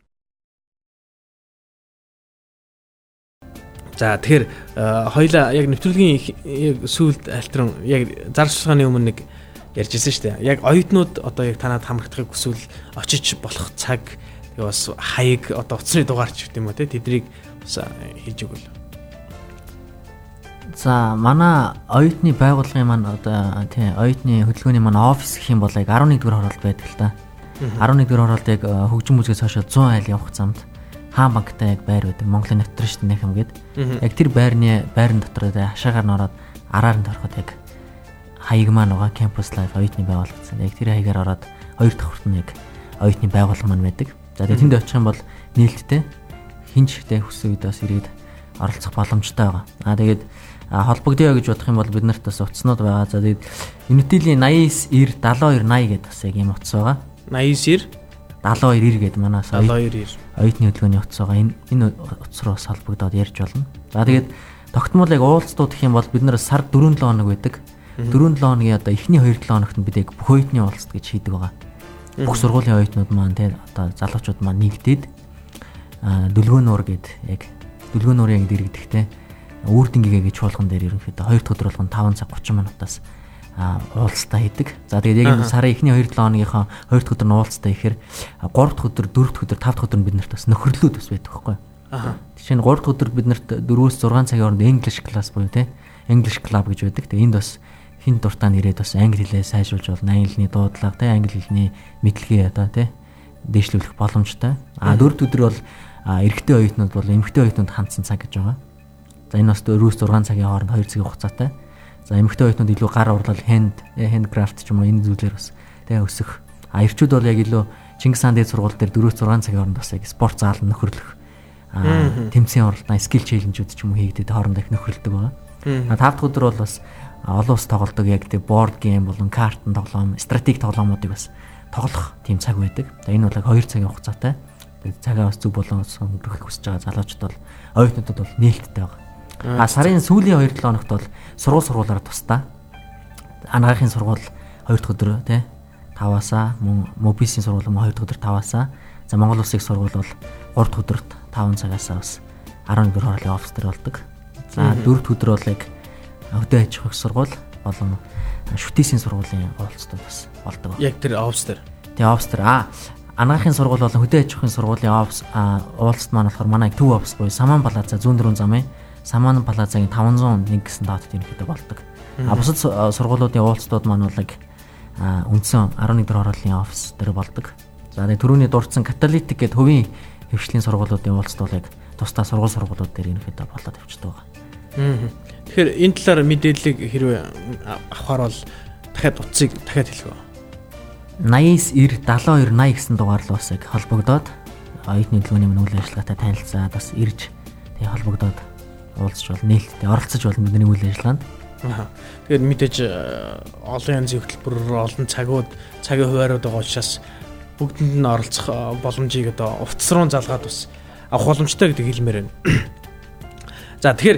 За тэгэхээр хоёлаа яг нэвтрүүлгийн яг сүүлд альтран яг зар сурталчилгааны өмнө нэг ярьжсэн шүү дээ. Яг оюутнууд одоо яг танад хамрагдахыг хүсвэл очиж болох цаг тэгээ бас хаяг одоо утасны дугаарч гэдэг юм уу те тэднийг бас хийж өгвөл. За манай оюутны байгууллагын маань одоо тий оюутны хөдөлгөөний маань офис гэх юм бол яг 11 дугаар хороолт байдаг л та. 11 дугаар хороолт яг хөгжим үзгээс хойш 100 айл явах замд хаан банктай яг байр байдаг. Монголын Нотариштын нэхэм гээд. Яг тэр байрны дотор хашаагаар н ороод араар нь ороход яг хаяг маань байгаа campus life оюутны байгууллагацсан. Яг тэр хаягаар ороод 2 дахь хүртэн яг оюутны байгууллага маань байдаг. За тэгээд тэнд очих юм бол нээлттэй хинжтэй хүссэн үед бас ирээд оролцох боломжтой байгаа. Тэгээд холбогдъё гэж бодох юм бол бид нарт бас утаснууд байгаа. За тэгээд Unity-ийн 89 92 80 гэдэг бас яг юм утас байгаа. 89 72 гэдэг манаас 72 оюутны хөдөлгөөний утас байгаа. Энэ утас руу бас холбогдоод ярьж болно. За тэгээд тогтмол яг уулзтууд гэх юм бол бид нар сар 4-7 хоног байдаг. 4-7 хоногийн одоо эхний 2-7 хоногт бид яг бүх оюутны уулзалт гэж хийдэг байгаа. Бүх сургуулийн оюутнууд маань те одоо залуучууд маань нэгдээд дүлгөө нуур гээд яг дүлгөө нуурын дэрэгдэхтэй үрдэнгээ гэж чуулган дээр ерөнхийдөө 2 дахь өдөр болгон 5 цаг 30 минутаас уулзалтаа хийдэг. За тэгээд яг энэ сарын эхний 2-7 хоногийнхоо 2 дахь өдөр нь уулзалтаа ихээр 3 дахь өдөр, 4 дахь өдөр, 5 дахь өдөр нь бид нарт бас нөхөрлөлүүд бас байдаг байхгүй. Жишээ нь 3 дахь өдөр бид нарт 4-6 цагийн хооронд English class буюу те English club гэж байдаг. Тэгээд энд бас хин дуртай нэрээд бас англи хэлээ сайжруулж болно. Англи хэлний дуудлага те англи хэлний мэдлэгээ одоо те дээшлүүлэх боломжтой. 4 дахь өдөр бол эрэгтэй оюутнууд бол эмэгтэй оюутнууд хандсан цаг гэж байгаа. За энэ бас 4-6 цагийн хооронд 2 цагийн хугацаатай. За эмэгтэй оюутнууд илүү гар урлал handcraft ч юм уу энэ зүйлээр бас тэгээ өсөх. Эрчүүд бол яг илүү Чингис хаан дээд сургууль дээр 4-6 цагийн хооронд бас яг спорт заал нөхөрлөх тэмцээн оролтоо skill challenge-ууд ч юм уу хийгдээд хоорондоо их нөхөрлөдөг байгаа. 5 дахь өдөр бол бас олон ус тоглодог яг тэг board game болон картын тоглоом, стратеги тоглоомуудыг бас тоглох тийм цаг байдаг. Энэ бол яг 2 цагийн хугацаатай. Цагаа бас зөв болон өнгөрөх хүсэж байгаа залуучууд бол оюутнуудад бол нээлттэй байгаа. Сарын сүүлийн 2-7 хоногт бол сургуулиараа тусдаа анагаахын сургууль 2 дахь өдөр тий 5-аас мөн мобисийн сургууль 2 дахь өдөр 5-аас за Монгол Улсын сургууль бол 3 дахь өдөрт 5 цагаас бас 11 хоорондын офс дээр болдог. За 4 дахь өдөр бол яг хөдөө аж ахуйн сургууль болон шүтээсийн сургуулийн уулзтууд бас болдог. Яг тэр офс дээр. Тэгээ офс дээр анагаахын сургууль болон хөдөө аж ахуйн сургуулийн офс уулзалт маань болохоор манай төв офс буюу Саман Плаза зүүн дөрвөн замын Саман Плазагийн 501 гэсэн доод ерөнхийдөө болдог. Бусад сургуулиудын уулзалтууд маань бол үндсэн 11 дэх хорооллын офс дээр болдог. За тэгээ түрүүний дурдсан каталитик гэдэг хувийн хөвшлийн сургуулиудын уулзалт бол яг тусдаа сургуулиуд дээр ерөнхийдөө болоод явчихдаг байгаа. Тэгэхээр энэ талаар мэдээллийг хэрвээ авахаар бол дахиад утсыг дахиад хэлэх үү? 89 92 80 гэсэн дугаарлал бас яг холбогдоод оюутны төлөвний мөн үйл ажиллагаатай танилцаад бас ирж тэгээ холбогдоод уулзч бол нээлттэй оролцож болно бидний үйл ажиллагаанд. Тэгэхээр мэдээж олон янзын хөтөлбөр, олон цагийн хуваарууд байгаа учраас бүгдэнд нь оролцох боломжийг одоо утас руу залгаад бас авах боломжтой гэдэг хэлмээр байна. За тэгэхээр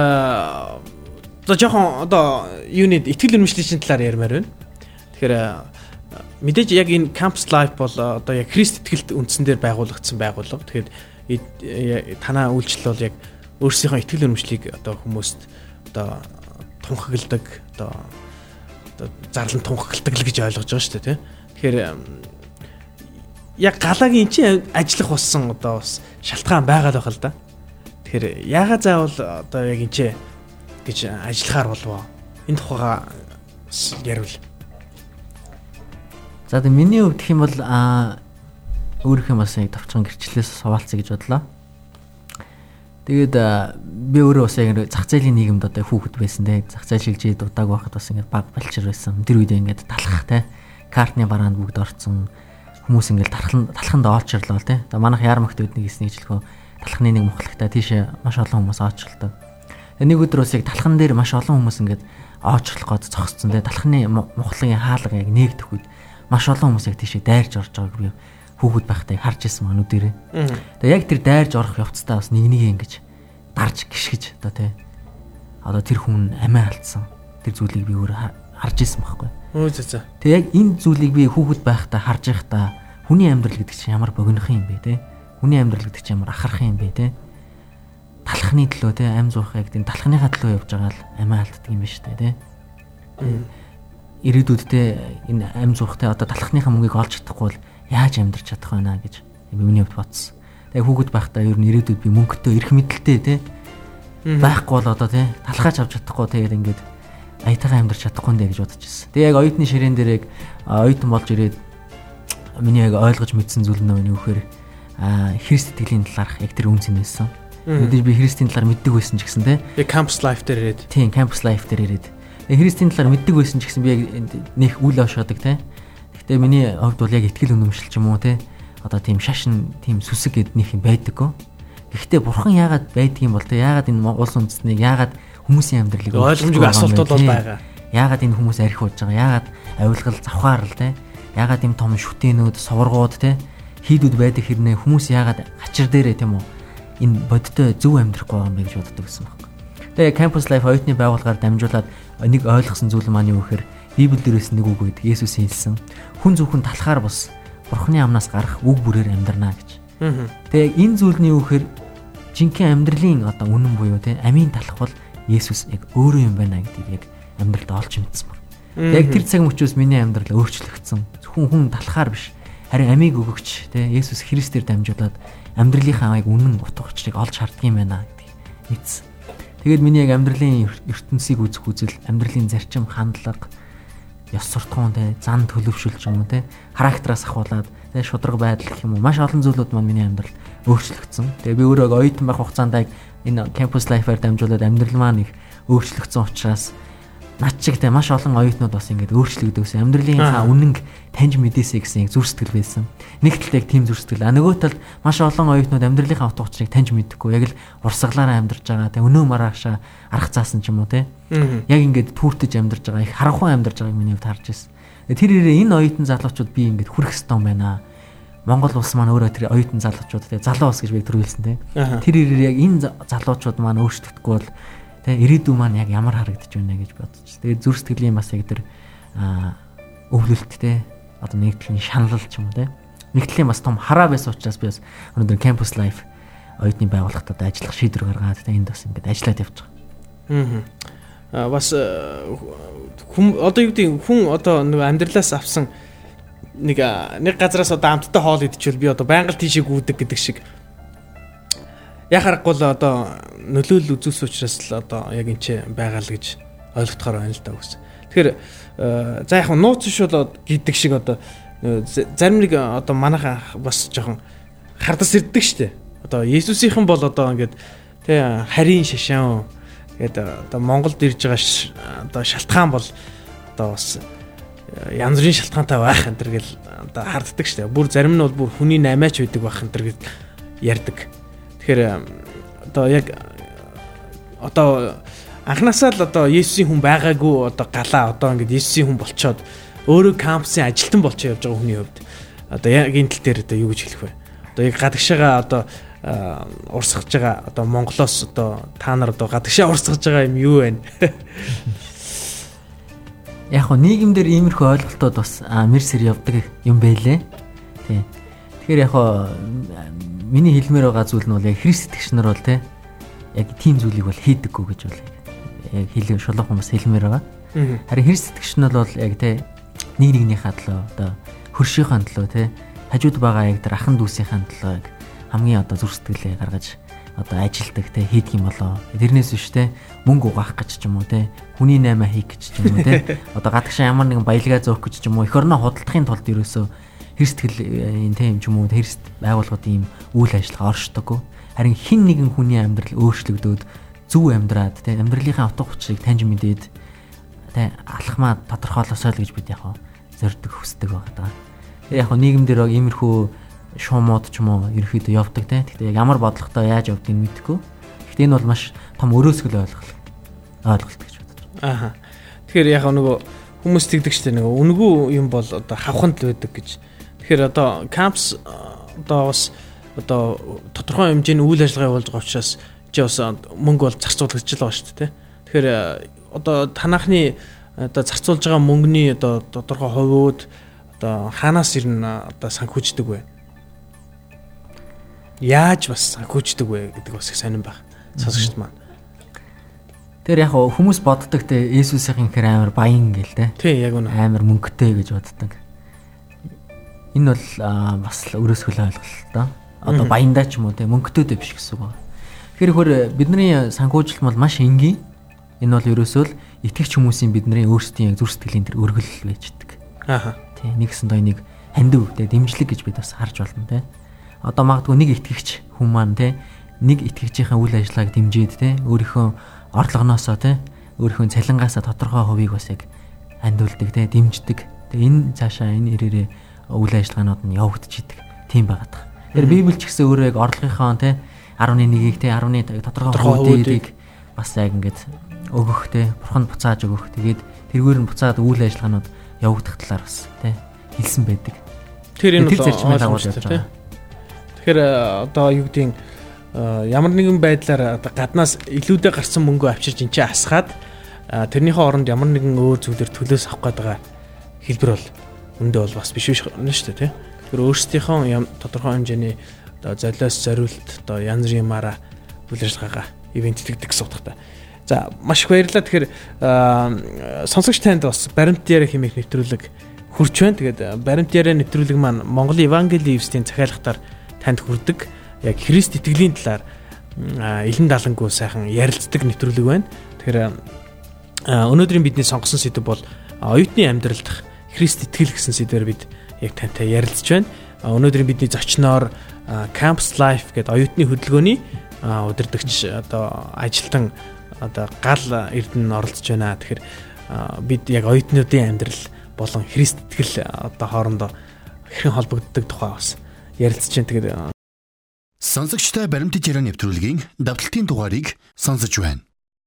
жоохон одоо юуны ихтгэл үнэмшлийн талаар ярмаар байна. Тэгэхээр мэдээж яг энэ campus life бол одоо яг Христ итгэлд үндсэн дээр байгуулагдсан байгууллага. Тэгэхээр танаа үйлчлэл бол яг өөрсдийнхөө ихтгэл үнэмшлийг одоо хүмүүст одоо тунхагладаг одоо зарлан тунхагладаг л гэж ойлгож байгаа шүү дээ тийм. Тэгэхээр яг галагийн чинь ажиллах болсон одоо бас шалтгаан байгаа л байх л да. Тэгэхээр яага заавал одоо яг энэ гэж ажиллахаар болов. Энэ тухайга ярил. За тэгээ миний хувьд гэх юм бол өөрийнхөө бас яг товчхон гэрчлэлээс суулцъя гэж бодлоо. Тэгээд би өөрөө бас яг зах зээлийн нийгэмд одоо хүүхэд байсан те зах зээл шилжээд удааг байхад бас ингээд баг балчир байсан. Тэр үед ингээд талхах те картны бараанд бүгд орцсон хүмүүс ингээд талханд оолчрлоо те. Одоо манайх яармагт үднийг хийсний хэлэхөө талхны нэг мохлагтай тийшээ маш олон хүмүүс оочрлоо. Нэг өдөр бас яг талхан дээр маш олон хүмүүс ингээд оочрлох гээд зогсцсон те талхны мохлагын хаалга яг нээгдэх үед маш олон хүмүүс яг тийшээ дайрж орж байгааг би хүүхэд байхдаа харж ирсэн мануу дээрээ. Тэгээ яг тэр дайрж орох явцдаа бас нэг ингэж дарж гიშгэж одоо тий. Одоо тэр хүн амиа алдсан. Тэр зүйлийг би өөрөө харж ирсэн байхгүй. Тэгээ яг энэ зүйлийг би хүүхэд байхдаа харж байхдаа хүний амьдрал гэдэг чинь ямар богинохон юм бэ тий. Хүний амьдрал гэдэг чинь ямар ахархан юм бэ тий. Талхны төлөө тий амь зуух яг тийм талхныхаа төлөө явж байгаа л амиа алддаг юм ба штэ тий. ирээдүйдээ энэ амь зуухтай одоо талхныхаа мөнгийг олж чадахгүй бол яаж амьдрч чадах вэ наа гэж миний хувьд бодсон. Тэгээ хүүхэд байхдаа ер нь ирээдүйд би мөнгөтэй эрх мэдэлтэй те байхгүй бол одоо те талхаач авч чадахгүй тэгээд ингээд аятайгаа амьдрч чадахгүй нэ гэж бодож ирсэн. Тэгээ яг оюутны ширээн дээр яг оюутан болж ирээд миний яг ойлгож мэдсэн зүйл нь юу гэхээр Христ итгэлийн талаарх яг тэр үнц юм байсан. Мэдээж би Христийн талаар мэддэг байсан ч гэсэн те яг campus life дээр ирээд. Тийм, campus life дээр ирээд. Христийн талаар мэддэг байсан ч гэсэн би яг нэх үл ошоодаг те. Гэхдээ миний хувьд бол яг итгэл үнэмшил ч юм уу те. Одоо тийм шашин, тийм сүсэг гэд нөх юм байдаггүй. Гэхдээ бурхан яагаад байдгийг бол те яагаад энэ улс үндэстнийг яагаад хүмүүсийн амьдралыг ойлгомжгүй асуултууд бол байгаа. Яагаад энэ хүмүүс архиулж байгаа? Яагаад авилгал завхаар л те? Яагаад юм том шүтэнүүд, сувргууд те хийдүүд байдаг хэрнээ хүмүүс яагаад хачир дээрээ тийм үү? Энэ бодтой зөв амьдрахгүй байгаа юм бэ гэж боддог гэсэн байна. Тэгээ campus life оюутны байгууллагаар дамжуулаад нэг ойлгосон зүйл маань юу гэхээр Библиэл дээрээс нэг үг байдаг. Есүс хэлсэн. Хүн зөвхөн талхаар бус Бурхны амнаас гарах үг бүрээр амьдрнаа гэж. Тэгээ энэ зүйл нь юу гэхээр жинхэнэ амьдралын одоо үнэн буюу те амийн талах бол Есүс яг өөрөө юм байна гэдгийг яг амьдралд олж мэдсэн байна. Яг тэр цаг мөчөөс миний амьдрал өөрчлөгдсөн. Зөвхөн хүн талхаар биш харин амийг өгөгч те Есүс Христээр дамжуулаад амьдралынхаа яг үнэн утга учирыг олж харддаг юм байна гэдгийг мэдсэн. Тэгээд миний яг амьдралын ертөнцийг үзэх үзэл, амьдралын зарчим, хандлага, ёс суртахуун те зан төлөвшөл ч юм уу те характераас ахуулаад те шудраг байдал гэх юм уу маш олон зүйлүүд маань миний амьдрал өөрчлөгдсөн. Тэгээ би өөрөө оюутан байх хугацаанд яг энэ campus life-аар дамжуулаад амьдрал маань их өөрчлөгдсөн учраас над шиг те маш олон оюутнууд бас ингэж өөрчлөгдөөсөн. Амьдралынхаа үнэнг таньж мэдээсэй гэсэн зүрх сэтгэл байсан. Нэг талд яг тийм зүрх сэтгэл. Нөгөө талд маш олон оюутнууд амьдралынхаа утга учирыг таньж мэддэггүй. Яг л урсгалаараа амьдарч байгаа те өнөө мараашаа арга заасан ч юм уу те. Яг ингэж түүртэж амьдарч байгаа, их харанхуй амьдарч байгааг миний хувьд харж байсан. Тэр ирээ энэ оюутан залуучууд би ингэж хүрэх ёстой юм байна. Монгол улс маань өөрөө тэр оюутан залуучууд те залуу ус гэж би төрүүлсэн те. Тэр ирээ яг энэ залуучууд маань өөрчлөгдөхгүй бол тэ ирээдүй маань яг ямар харагдаж байна гэж бодож. Тэгээд зүрх сэтгэлийн бас яг тэр өвлөлттэй одоо нэг талын шаналл ч юм уу тэ. Нэг талын бас том хараа байсан учраас би бас өнөөдөр campus life оюутны байгууллагад ажиллах шийдвэр гаргаад тэ энд бас ингээд ажиллаад явж байгаа. Бас хүн одоо юу гэдэг хүн одоо нэг амьдралаас авсан нэг газараас одоо амттай хоол идчихвэл би одоо байнга тийшээ гүйдэг гэдэг шиг яхахгүй л одоо нөлөөлөл үзүүлсэн учраас л одоо яг энэ ч байгаа л гэж ойлгохоор байна л да үгс. Тэгэхээр за яг нууц шул гэдэг шиг одоо зарим нэг одоо манайха бас жоохон хардас ирдэг штэ. Одоо Есүсийнхэн бол одоо ингээд тий харийн шашаан гэдэг одоо Монголд ирж байгаа одоо шалтгаан бол одоо бас янз бүрийн шалтгаантай байх энэ төр гэл одоо харддаг штэ. Бүр зарим нь бол бүр хүний намаач байдаг байх энэ төр гэж ярьдаг. Тэгэхээр одоо яг одоо анхнаасаа л одоо Есүсийн хүн байгаагүй одоо галаа одоо ингээд Есүсийн хүн болчоод өөрөө кампусын ажилтан болчихоо явж байгаа хүний хувьд одоо яг энэ тал дээр одоо юу гэж хэлэх вэ? Одоо яг гадагшаага одоо урсгаж байгаа одоо Монголоос одоо та нар одоо гадагшаа урсгаж байгаа юм юу вэ? Яг хөө нийгэмдэр иймэрхүү ойлголтууд бас мэрсэр явдаг юм байлээ. Тийм. Тэгэхээр яг хөө миний хэлмээр байгаа зүйл нь бол яг Христ итгэгч нар бол те яг тийм зүйлийг бол хийдэггүй гэж бол яг хэлээ шулуух хүмүүс хэлмээр байгаа. Харин Христ итгэгч нар бол яг те нэг нэгнийхээ төлөө одоо хөршийнхээ төлөө те хажууд байгаа яг тэр ахан дүүсийнхээ төлөө яг хамгийн одоо зүрх сэтгэлээ гаргаж одоо ажилдаг те хийдэг юм болоо. Тэрнээс биш те мөнгө угаах гэж ч юм уу те хүний наймаа хийх гэж ч юм уу те одоо гадагшаа ямар нэгэн баялгаа зөөх гэж ч юм уу эх орноо худалдахын тулд ерөөсөө Христтгэлийн тийм ч юм уу Христ байгууллагын ийм үйл ажиллагаа оршдоггүй. Харин хин нэгэн хүний амьдрал өөрчлөгдөөд зөв амьдраад тийм амьдралынхаа утга учирыг таньж мэдээд тийм алхмаа тодорхойлосоо л гэж бид яг зорддог хүсдэг байгаа даа. Тэр яг нийгэмдэр иймэрхүү шуумууд ч юм уу ерөөхдөө явдаг тийм. Гэхдээ яг ямар бодлоготой яаж явдгийг мэдэхгүй. Гэхдээ энэ бол маш том өрөөсгөл ойлголт гэж бодож Аха. байна. Тэгэхээр яг нөгөө хүмүүс тэгдэг ч тийм нөгөө үнгүй юм бол одоо хавханд л байдаг гэж. Тэгэхээр одоо кампус одоо бас одоо тодорхой хэмжээний үйл ажиллагаа явуулж байгаа учраас чи бас мөнгө бол зарцуулагдаж л байгаа шүү дээ. Тэгэхээр одоо танахны одоо зарцуулж байгаа мөнгөний одоо тодорхой хувиуд одоо хаанаас ирнэ одоо санхүүждэг вэ? Яаж бас санхүүждэг вэ гэдэг бас их сонирн баг. Сонсогчд маань. Тэр яг хүмүүс боддог те Есүсийн хэр амар баян гэл те. Тий, яг үнэ. Амар мөнгөтэй гэж боддог. Энэ бол бас өрөөсгөл ойлголт л доо. Одоо баяндаа ч юм уу те мөнгөтэй биш гэсэн үг байна. Тэгэхээр бидний санхүүжилт бол маш энгийн. Энэ бол ерөөсөө л итгэгч хүмүүсийн бидний өөрсдийн яг зүрх сэтгэлийн тэр өргөл байждаг. Ааха. Тий, нэгсэн доо нэг хандив те дэмжлэг гэж бид бас харж болно те. Одоо магадгүй нэг итгэгч хүн маань те нэг итгэгчийн үйл ажиллагааг дэмжиж те өөрийнхөө орлогоноосоо те өөрийнхөө цалингаасаа тодорхой хувийг бас яг хандуулдаг те дэмждэг. Тэгээ энэ цаашаа энэ ирээрээ үйл ажиллагаанууд нь явагдаж идэг. Тийм байгаад байна. Тэр Библи ч гэсэн өөрөө яг орлогынхоо те 11-ийг те 10-ны тодорхой хувийг бас яг ингээд өгөх те бурханд буцааж өгөх. Тэгээд тэргээр нь буцаад үйл ажиллагаанууд явагдах талаар бас те хэлсэн байдаг. Тэр энэ зарчмыг дагуулж явж байгаа. Тэгэхээр одоо юу гэдгийг ямар нэгэн байдлаар гаднаас илүүдээ гарсан мөнгөө авчирч энэ чинь асгаад тэрнийхээ оронд ямар нэгэн өөр зүйлээр төлөөс авах гээд байгаа хэлбэр бол өндөө бол бас биш шүү дээ тий. Тэр өөрсдийнхөө тодорхой хэмжээний одоо золиос зориулт одоо янз бүрийн юмараа үйл ажиллагаагаа ивентлэгдэг гэсэн утгатай. За маш их баярлалаа. Тэгэхээр сонсогч танд бас баримт яриа хэмээх нэвтрүүлэг хүрч байна. Тэгээд баримт яриа нэвтрүүлэг маань Монголын Евангелийн эвслийн захиалгатаар танд хүрдэг. Яг Христ итгэлийн талаар элен далангуу сайхан ярилцдаг нэвтрүүлэг байна. Тэгэхээр өнөөдрийн бидний сонгосон сэдэв бол оюутны амьдрал дахь Христ итгэл гэсэн сэдвээр бид яг тантай ярилцж байна. Өнөөдрийн бидний зочноор Campus Life гэдэг оюутны хөдөлгөөний удирдагч одоо ажилтан одоо гал эрдэнэ оролцож байна. Тэгэхээр бид яг оюутнуудын амьдрал болон Христ итгэл одоо хоорондоо хэрхэн холбогддог тухай бас ярилцж байна. Тэгээд Сонсогчтой баримтат яриа нэвтрүүлгийн давталтын дугаарыг сонсож байна.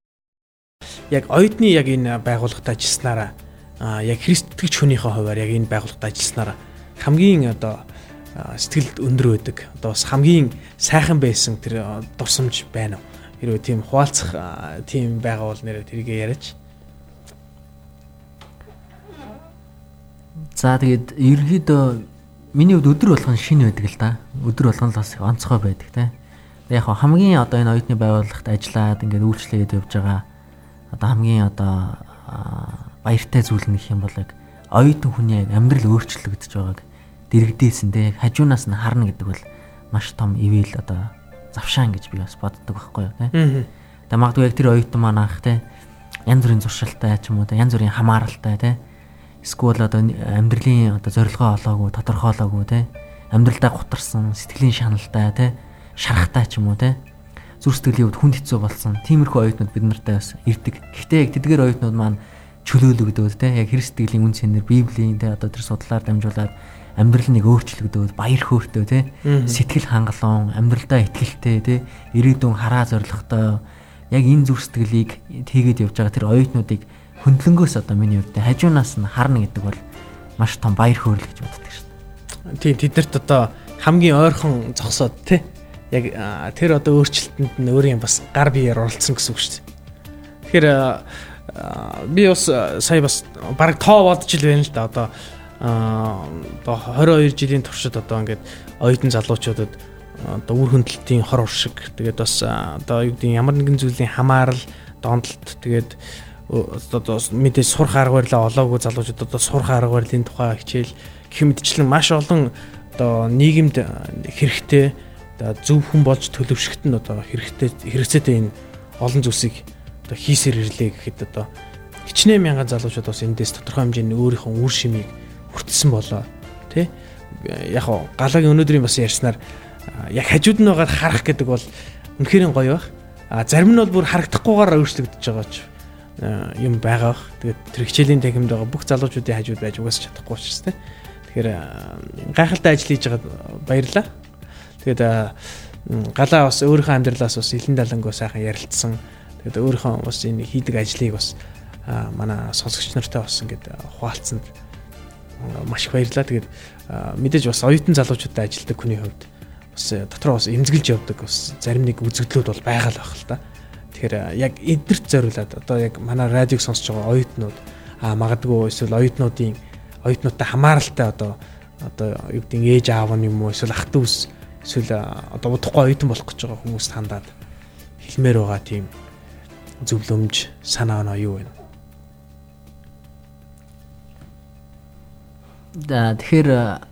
Яг оюутны яг энэ байгууллагад ажилласнараа яг Христ итгэгч хүнийхээ хувьар яг энэ байгууллагад ажилласнараа хамгийн одоо сэтгэлд өндөр байдаг. Одоо бас хамгийн сайхан байсан тэр дурсамж байна уу? Хэрвээ тийм хуваалцах тийм байгаа бол нэрээ тэрийг яриач. За тэгээд ерөнхийдөө миний хувьд өдөр болгон шинэ байдаг л да. Өдөр болгон л бас онцгой байдаг те. Яг хамгийн одоо энэ оюутны байгууллагт ажиллаад ингээд үйлчлээд явж байгаа одоо хамгийн одоо баяртай зүйл нэг юм бол яг оюутан хүний амьдрал өөрчлөгдөж байгааг дэрэгдээсэн те. Хажуунаас нь харна гэдэг бол маш том ивэл одоо завшаан гэж би бас боддог байхгүй юу те. Тэгээ магадгүй яг тэр оюутан маань анх те янз бүрийн зуршилтай ч юм уу те янз бүрийн хамааралтай те эсвэл одоо амьдралын одоо зорилгоо олоогүй тодорхойлоогүй те амьдралдаа гутарсан сэтгэлийн шаналтай те шарахтай ч юм уу те зүрх сэтгэлийн хувьд хүнд хэцүү болсон тиймэрхүү оюутнууд бид нартай бас ирдэг. Гэхдээ яг тэдгээр оюутнууд маань чөлөөлөгдөөд те яг Христ итгэлийн үн цэнээр Библийн те одоо тэр судлаар дамжуулаад амьдрал нэг өөрчлөгдөөд баяр хөөртэй те сэтгэл хангалуун амьдралдаа итгэлтэй те ирээдүйн хараа зоригтой яг энэ зүрх сэтгэлийг хийгээд явж байгаа тэр оюутнуудыг хөндлөнгөөс одоо миний хувьд хажуунаас нь харна гэдэг бол маш том баяр хөөрөл гэж боддог шүү дээ. Тийм тэднэрт одоо хамгийн ойрхон зогсоод тий яг тэр одоо өөрчлөлтөнд нь өөрийн бас гар биеэр оролцсон гэсэн үг шүү дээ. Тэгэхээр би бас сая бас бараг тоо бодож ил байна л да одоо 22 жилийн туршид одоо ингээд оюутан залуучуудад одоо үр хөндлөлтийн хор уршиг тэгээд бас одоо юу гэдэг ямар нэгэн зүйлийн хамаарал донтолт тэгээд одоо мэдээж сурах арга барилаа олоогүй залуучууд одоо сурах арга барилын тухай хичээл гэх мэтчлэн маш олон одоо нийгэмд хэрэгтэй зөв хүн болж төлөвшөхт нь одоо хэрэгцээтэй энэ олон зүйлсийг одоо хийсээр ирлээ гэхэд одоо хичнээн мянган залуучууд бас эндээс тодорхой хэмжээний өөрийнхөө үр шимийг хүртсэн болоо тий яг галагийн өнөөдрийн бас ярьснаар яг хажууд нь байгаа харах гэдэг бол үнэхээр гоё байх. Зарим нь бол бүр харагдахгүйгээр өөрчлөгдөж байгаа ч юм байгаа бах. Тэгээд тэр хичээлийн танхимд байгаа бүх залуучуудын хажууд байж угаасч чадахгүй учраас тийм. Тэгэхээр гайхалтай ажил хийж байгаад баярлалаа. Тэгээд галаа бас өөрийнхөө амьдралаас бас элен далангуу сайхан ярилцсан. Тэгээд өөрийнхөө бас энэ хийдэг ажлыг бас манай сонсогч нартай бас ингээд хуваалцсанд маш их баярлалаа. Тэгээд мэдээж бас оюутан залуучуудтай ажилладаг хүний хувьд бас дотроо бас эмзэглэж явдаг бас зарим нэг үзэгдлүүд бол байгаа л байх л та. Тэгэхээр яг эднэрт зориулаад одоо яг манай радиог сонсож байгаа оюутнууд магадгүй эсвэл оюутнуудтай хамааралтай одоо юу гэдэг нь ээж аав нь юм уу эсвэл ах дүүс эсвэл одоо удахгүй оюутан болох гэж байгаа хүмүүст хандаад хэлмээр байгаа тийм зөвлөмж санаа оноо юу вэ? Тэгэхээр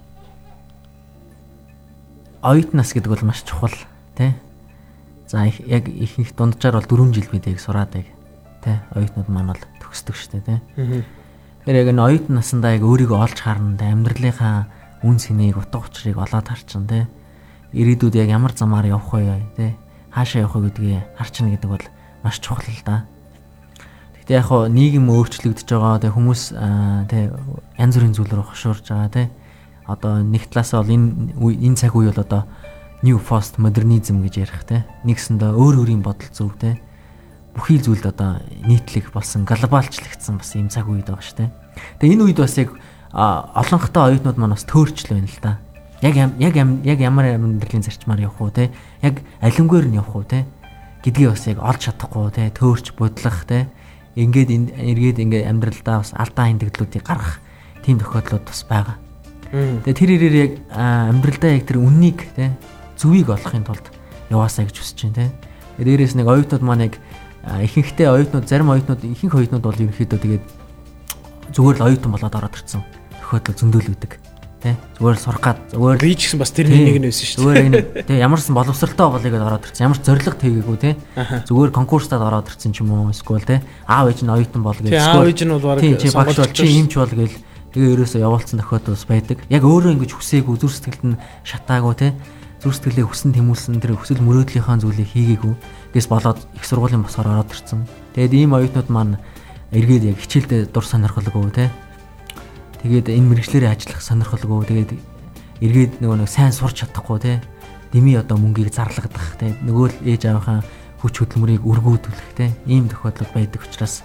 оюутнаас гэдэг бол маш чухал тий. За яг ихэнх дунджаар бол 4 жил бидийг сураад байг тий. Оюутнууд маань бол төгсдөг штэ тий. Тэгэхээр яг энэ оюутан наснда яг өөрийгөө олж харна тий. Амьдралынхаа үн цэнийг утга учирыг олоод харчин тий. Ирээдүйд яг ямар замаар явах вэ тий. Хаашаа явах вэ гэдгийг харчна гэдэг бол маш чухал л да. Тэгтээ яг хоо нийгэм өөрчлөгдөж байгаа тий хүмүүс тий янз бүрийн зүйлээр хошуурж байгаа тий. Одоо нэг талаасаа бол энэ цаг үе бол одоо new post modernizm гэж ярих те. Нэгсэндээ өөр өөрийн бодол зөв те. Бүхий зүйлд одоо нийтлэг болсон глобалчлагдсан бас ийм цаг үед байгаа шүү те. Тэгээ энэ үед бас яг олонхтой оюутнууд маань бас төөрчлөө байна л да. Яг ямар амьдралын зарчмаар явах уу те. Яг алингээр нь явах уу те. Гэдгийг бас яг олж чадахгүй те. Төөрч бодлох те. Эргээд амьдралдаа бас алдаа хиндэглэлүүдийг гаргах тийм тохиолдлууд бас байгаа. Тэгээ тэр ирээр яг амьдралдаа яг тэр үннийг те зүвийг олохын тулд яваасаа гэж хүсэж байна те. Дээрээс нэг оюутнууд маань яг ихэнхдээ оюутнууд зарим оюутнууд ихэнх оюутнууд бол ерөнхийдөө тэгээд зүгээр л оюутан болоод ороод ирсэн тохиолдол зөндөлөгдөг те. Зүгээр л сурах гад зүгээр би ч гэсэн бас тэрний нэг нь байсан шүү дээ. Зүгээр те ямарсан боловсралтай болоёгээд ороод ирсэн. Ямар ч зориг тгээгүй те. Зүгээр конкурстад ороод ирсэн ч юм уу эсвэл те. Аав ээж нь оюутан бол гэж эсвэл аав ээж нь бол бараг багш бол чи юмч бол гээл тэгээ ерөөсөө явуулсан тохиолдол байдаг. Яг өөрөө ингэж хүсээгүй зүр сэтгэлд нь шатаагүй те. Зүр сэтгэлээ хүсэн тэмүүлсэн тэр хүсэл мөрөөдлийнхаа зүйлийг хийгээгүй. Гэс болоод их сургуулийн босоор ороод ирсэн. Тэгээд ийм оюутнууд маань эргээд яг хичээлдээ дур сонирхолгүй те. Тэгээд энэ мэрэгчлэрээ ажиллах сонирхолгүй. Тэгээд эргээд нэг сайн сурч чадахгүй те. Дими одоо мөнгийг зарлагдах те. Нөгөө л ээж аавынхаа хүч хөдөлмөрийг өргүүдүүлэх те. Ийм тохиолдол байдаг учраас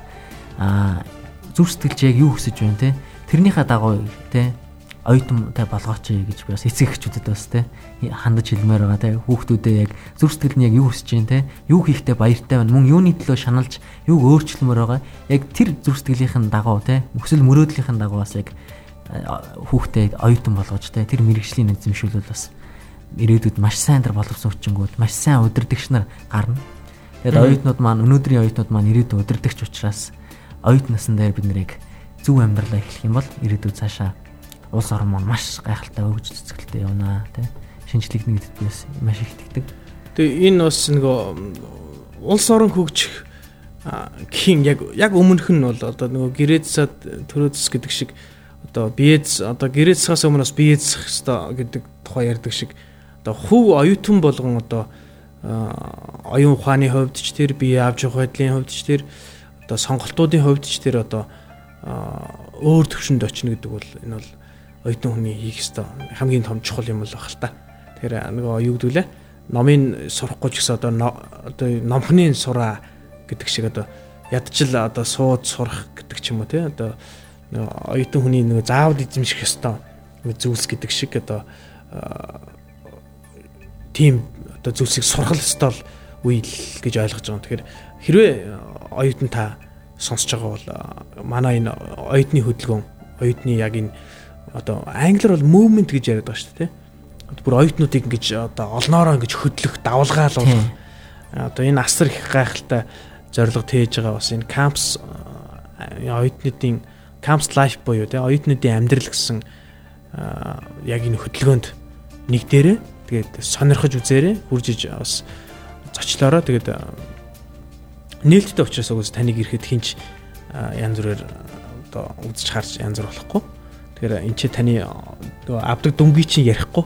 зүр сэтгэлж яг юу хүсэж байна те. Тэрнийхээ дагуу те оюутантай болгооч гэж би бас эцэг эхчүүдэд бас те хандаж хэлмээр байгаа те хүүхдүүдээ яг зүр сэтгэл нь яг юу хүсэж байна те юу хийхдээ баяртай байна мөн юуны төлөө шаналж юуг өөрчлөмөр байгаа яг тэр зүр сэтгэлийнхэн дагуу те хүсэл мөрөөдлийнхэн дагуу бас яг хүүхдээ оюутан болгооч те тэр мэрэгжлийн эзэмшүүлэл бас ирээдүйд маш сайн дэр боловсон хүчингүүд маш сайн удирдагч нар гарна. Тэгээд оюутнууд маань өнөөдрийн оюутнууд маань ирээдүйд удирдагч учраас оюутан насн дээр бид нэрийг зөв амьдралаа эхлэх юм бол ирээдүйд цаашаа улс орн маань маш гайхалтай өгж цэцгэлтэй явна тий. Шинжлэх нэгдэд биес маш их итгэдэг. Тэгээ энэ бас нөгөө улс орн хөгжих гэх яг өмнөх нь бол одоо нөгөө гэрээцсад төрөөцс гэдэг шиг одоо биеэс одоо гэрээцсээс өмнө бас биеэсх хэвээр гэдэг тухай ярьдаг шиг одоо хөв оюутан болгон одоо оюун ухааны хувьд ч тэр бие авч явах байдлын хувьд ч тэр одоо сонголтуудын хувьд ч тэр одоо өөр төвшөнд очно гэдэг бол энэ бол оюутан хүний хийх ёстой хамгийн том чухал юм бол баг л та. Тэгэхээр нөгөө юу гэдүүлээ номын сурахгүй ч гэсэн одоо номхны сураа гэдэг шиг одоо ядчил одоо сууд сурах гэдэг ч юм уу тий одоо нөгөө оюутан хүний нөгөө заавал эзэмших ёстой зүйлс гэдэг шиг одоо тийм одоо зүйлсийг сургал ёстой үйл гэж ойлгож байгаа. Тэгэхээр хэрвээ оюутан та сонсож байгаа бол манай энэ оюутны хөдөлгөөн оюутны яг энэ одоо англиар бол movement гэж яриад байгаа шүү дээ. Бүр оюутнуудыг ингэж одоо олноороо ингэж хөдлөх, давалгаалуулах. Одоо энэ асар их гайхалтай зорилго тээж байгаа бас энэ campus оюутнуудын campus life буюу тийм оюутнуудын амьдрал гэсэн яг энэ хөдөлгөөнд нэг дээрээ тэгээд сонирхож үзээрэй. Хуржиж бас зочлоороо тэгээд нээлттэй учраас угс таныг ирэхэд хинч янз бүрээр одоо үзэж харж янз бүр болохгүй. Тэгэхээр энэ чи таны авдаг дүнгийн чинь ярихгүй.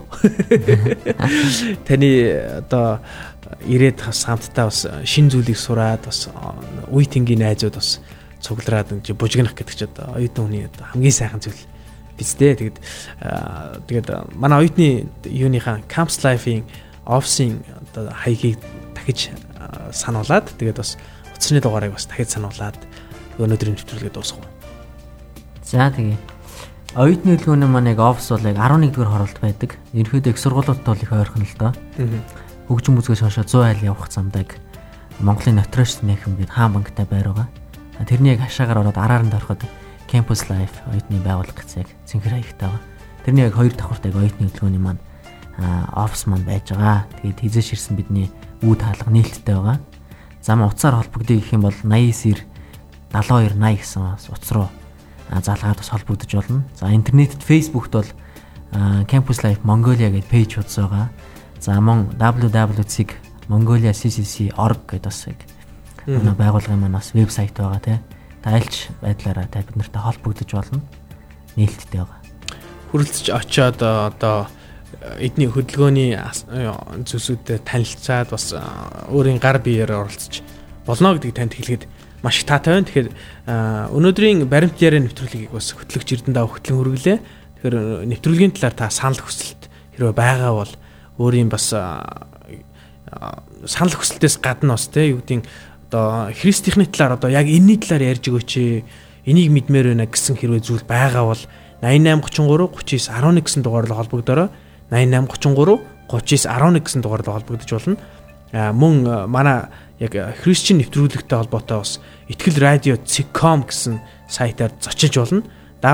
Таны одоо ирээд бас хамтдаа бас шин зүйлийг сураад бас үе тэнгийн найзууд бас цуглараад энэ бужигнах гэдэг чи одоо оюутан хүний хамгийн сайхан зүйл биз дээ. Тэгээд манай оюутны юуныхаа campus life-ийн office-ийн одоо хаягийг дахиж сануулад тэгээд бас утасны дугаарыг бас дахиж сануулад өнөөдрийн нэвтрүүлгээ дуусгав. За тэгээ оюутны хөдөлгөөний маань яг офис бол яг 11-р хоролт байдаг. Ерөнхийдөө их сургуулиудад бол их ойрхон л доо. Хөгжим үзгээс хойш 100 айл явах замдаг Монголын Нотариус нэхэм гээд хаан банктай байр байгаа. Тэрний яг хашаагаар ороод араар нь ороход campus life оюутны байгууллага гэсэн яг цэнхэр хаягтай байгаа. Тэрний яг хоёр давхартай оюутны хөдөлгөөний маань офис маань байж байгаа. Тэгээд хизээш ирсэн бидний үүд хаалга нээлттэй байгаа. зам утсаар холбогдъё гэх юм бол 89 92 80 гэсэн бас утас руу залгаад бас холбогдож болно. За интернетэд Facebook-т бол Campus Life Mongolia гэдэг пэйж утас байгаа. За мөн www.mongolia.ccc.org гэдэг бас манай байгууллагын манаас вебсайт байгаа тий. Та альч байдлаараа та бид нартай холбогдож болно. Нээлттэй байгаа. Хүрэлцэж очиод одоо эдний хөдөлгөөний зүйлсүүдэд танилцаад бас өөрийн гар биеэр оролцож болно гэдгийг танд хэлэхэд маш их таатай байна. Тэгэхээр өнөөдрийн баримт яриа нэвтрүүлгийг бас хөтлөгч Эрдэнэ Дав хөтлөн хүргэлээ. Тэгэхээр нэвтрүүлгийн талаар та санал хүсэлт хэрвээ байгаа бол өөрийн бас санал хүсэлтээс гадна бас тий юу гэдэг одоо христийнхний талаар одоо яг энэний талаар ярьж өгөөч. Энийг мэдмээр байна гэсэн хэрвээ зүйл байгаа бол 8833 39 11 гэсэн дугаарлаа холбогдороо 8833 39 11 гэсэн дугаарлаа холбогдож болно. Мөн манай яг христчин нэвтрүүлэгтэй холбоотой бас Итгэл радио Цэг.com гэсэн сайтаар зочилж болно.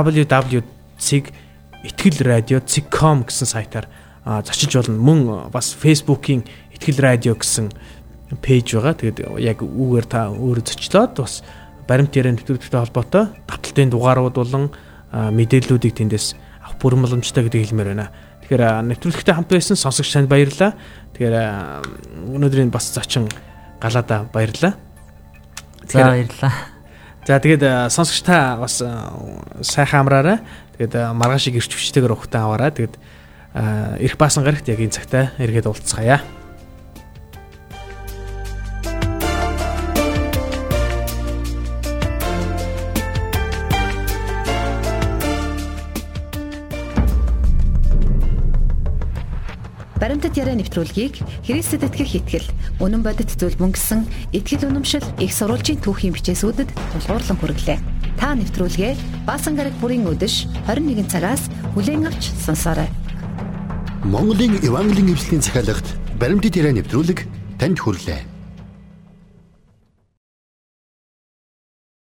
www.итгэлрадио.com гэсэн сайтаар зочилж болно. Мөн бас Facebook-ийн Итгэл радио гэсэн пэйж байгаа. Тэгээд яг үүгээр та өөрөө зочлоод бас баримт яриа нэвтрүүлэгтэй холбоотой давталтын дугаарууд болон мэдээллүүдийг тэндээс авах бүрэн боломжтой гэдгийг хэлмээр байна. Тэгэхээр нэвтрүүлэгтэй хамт байсан сонсогч танд баярлалаа. Тэгэхээр өнөөдрийн бас зочин Галаада баярлалаа. За баярлалаа. За тэгээд сонсогч та бас сайхан амраарай. Тэгээд маргааш ирч хүчтэйгээр ухтаа аваарай. Тэгээд эрх баасан гарагт яг энэ цагтаа эргээд уулзцаая. Баримтат яриа нэвтрүүлгийг Христэд итгэх итгэл, үнэн бодит зүйл мөнгөсөн итгэл үнэмшил их сурвалжийн түүхийн бичээсүүдэд тулгуурлан хүргэлээ. Та нэвтрүүлгээ Баасан гараг бүрийн өдөш 21 цагаас хүлээн авч сонсоорой. Монголын Евангелийн эвслийн захиалагт баримтат яриа нэвтрүүлэг танд хүрэлээ.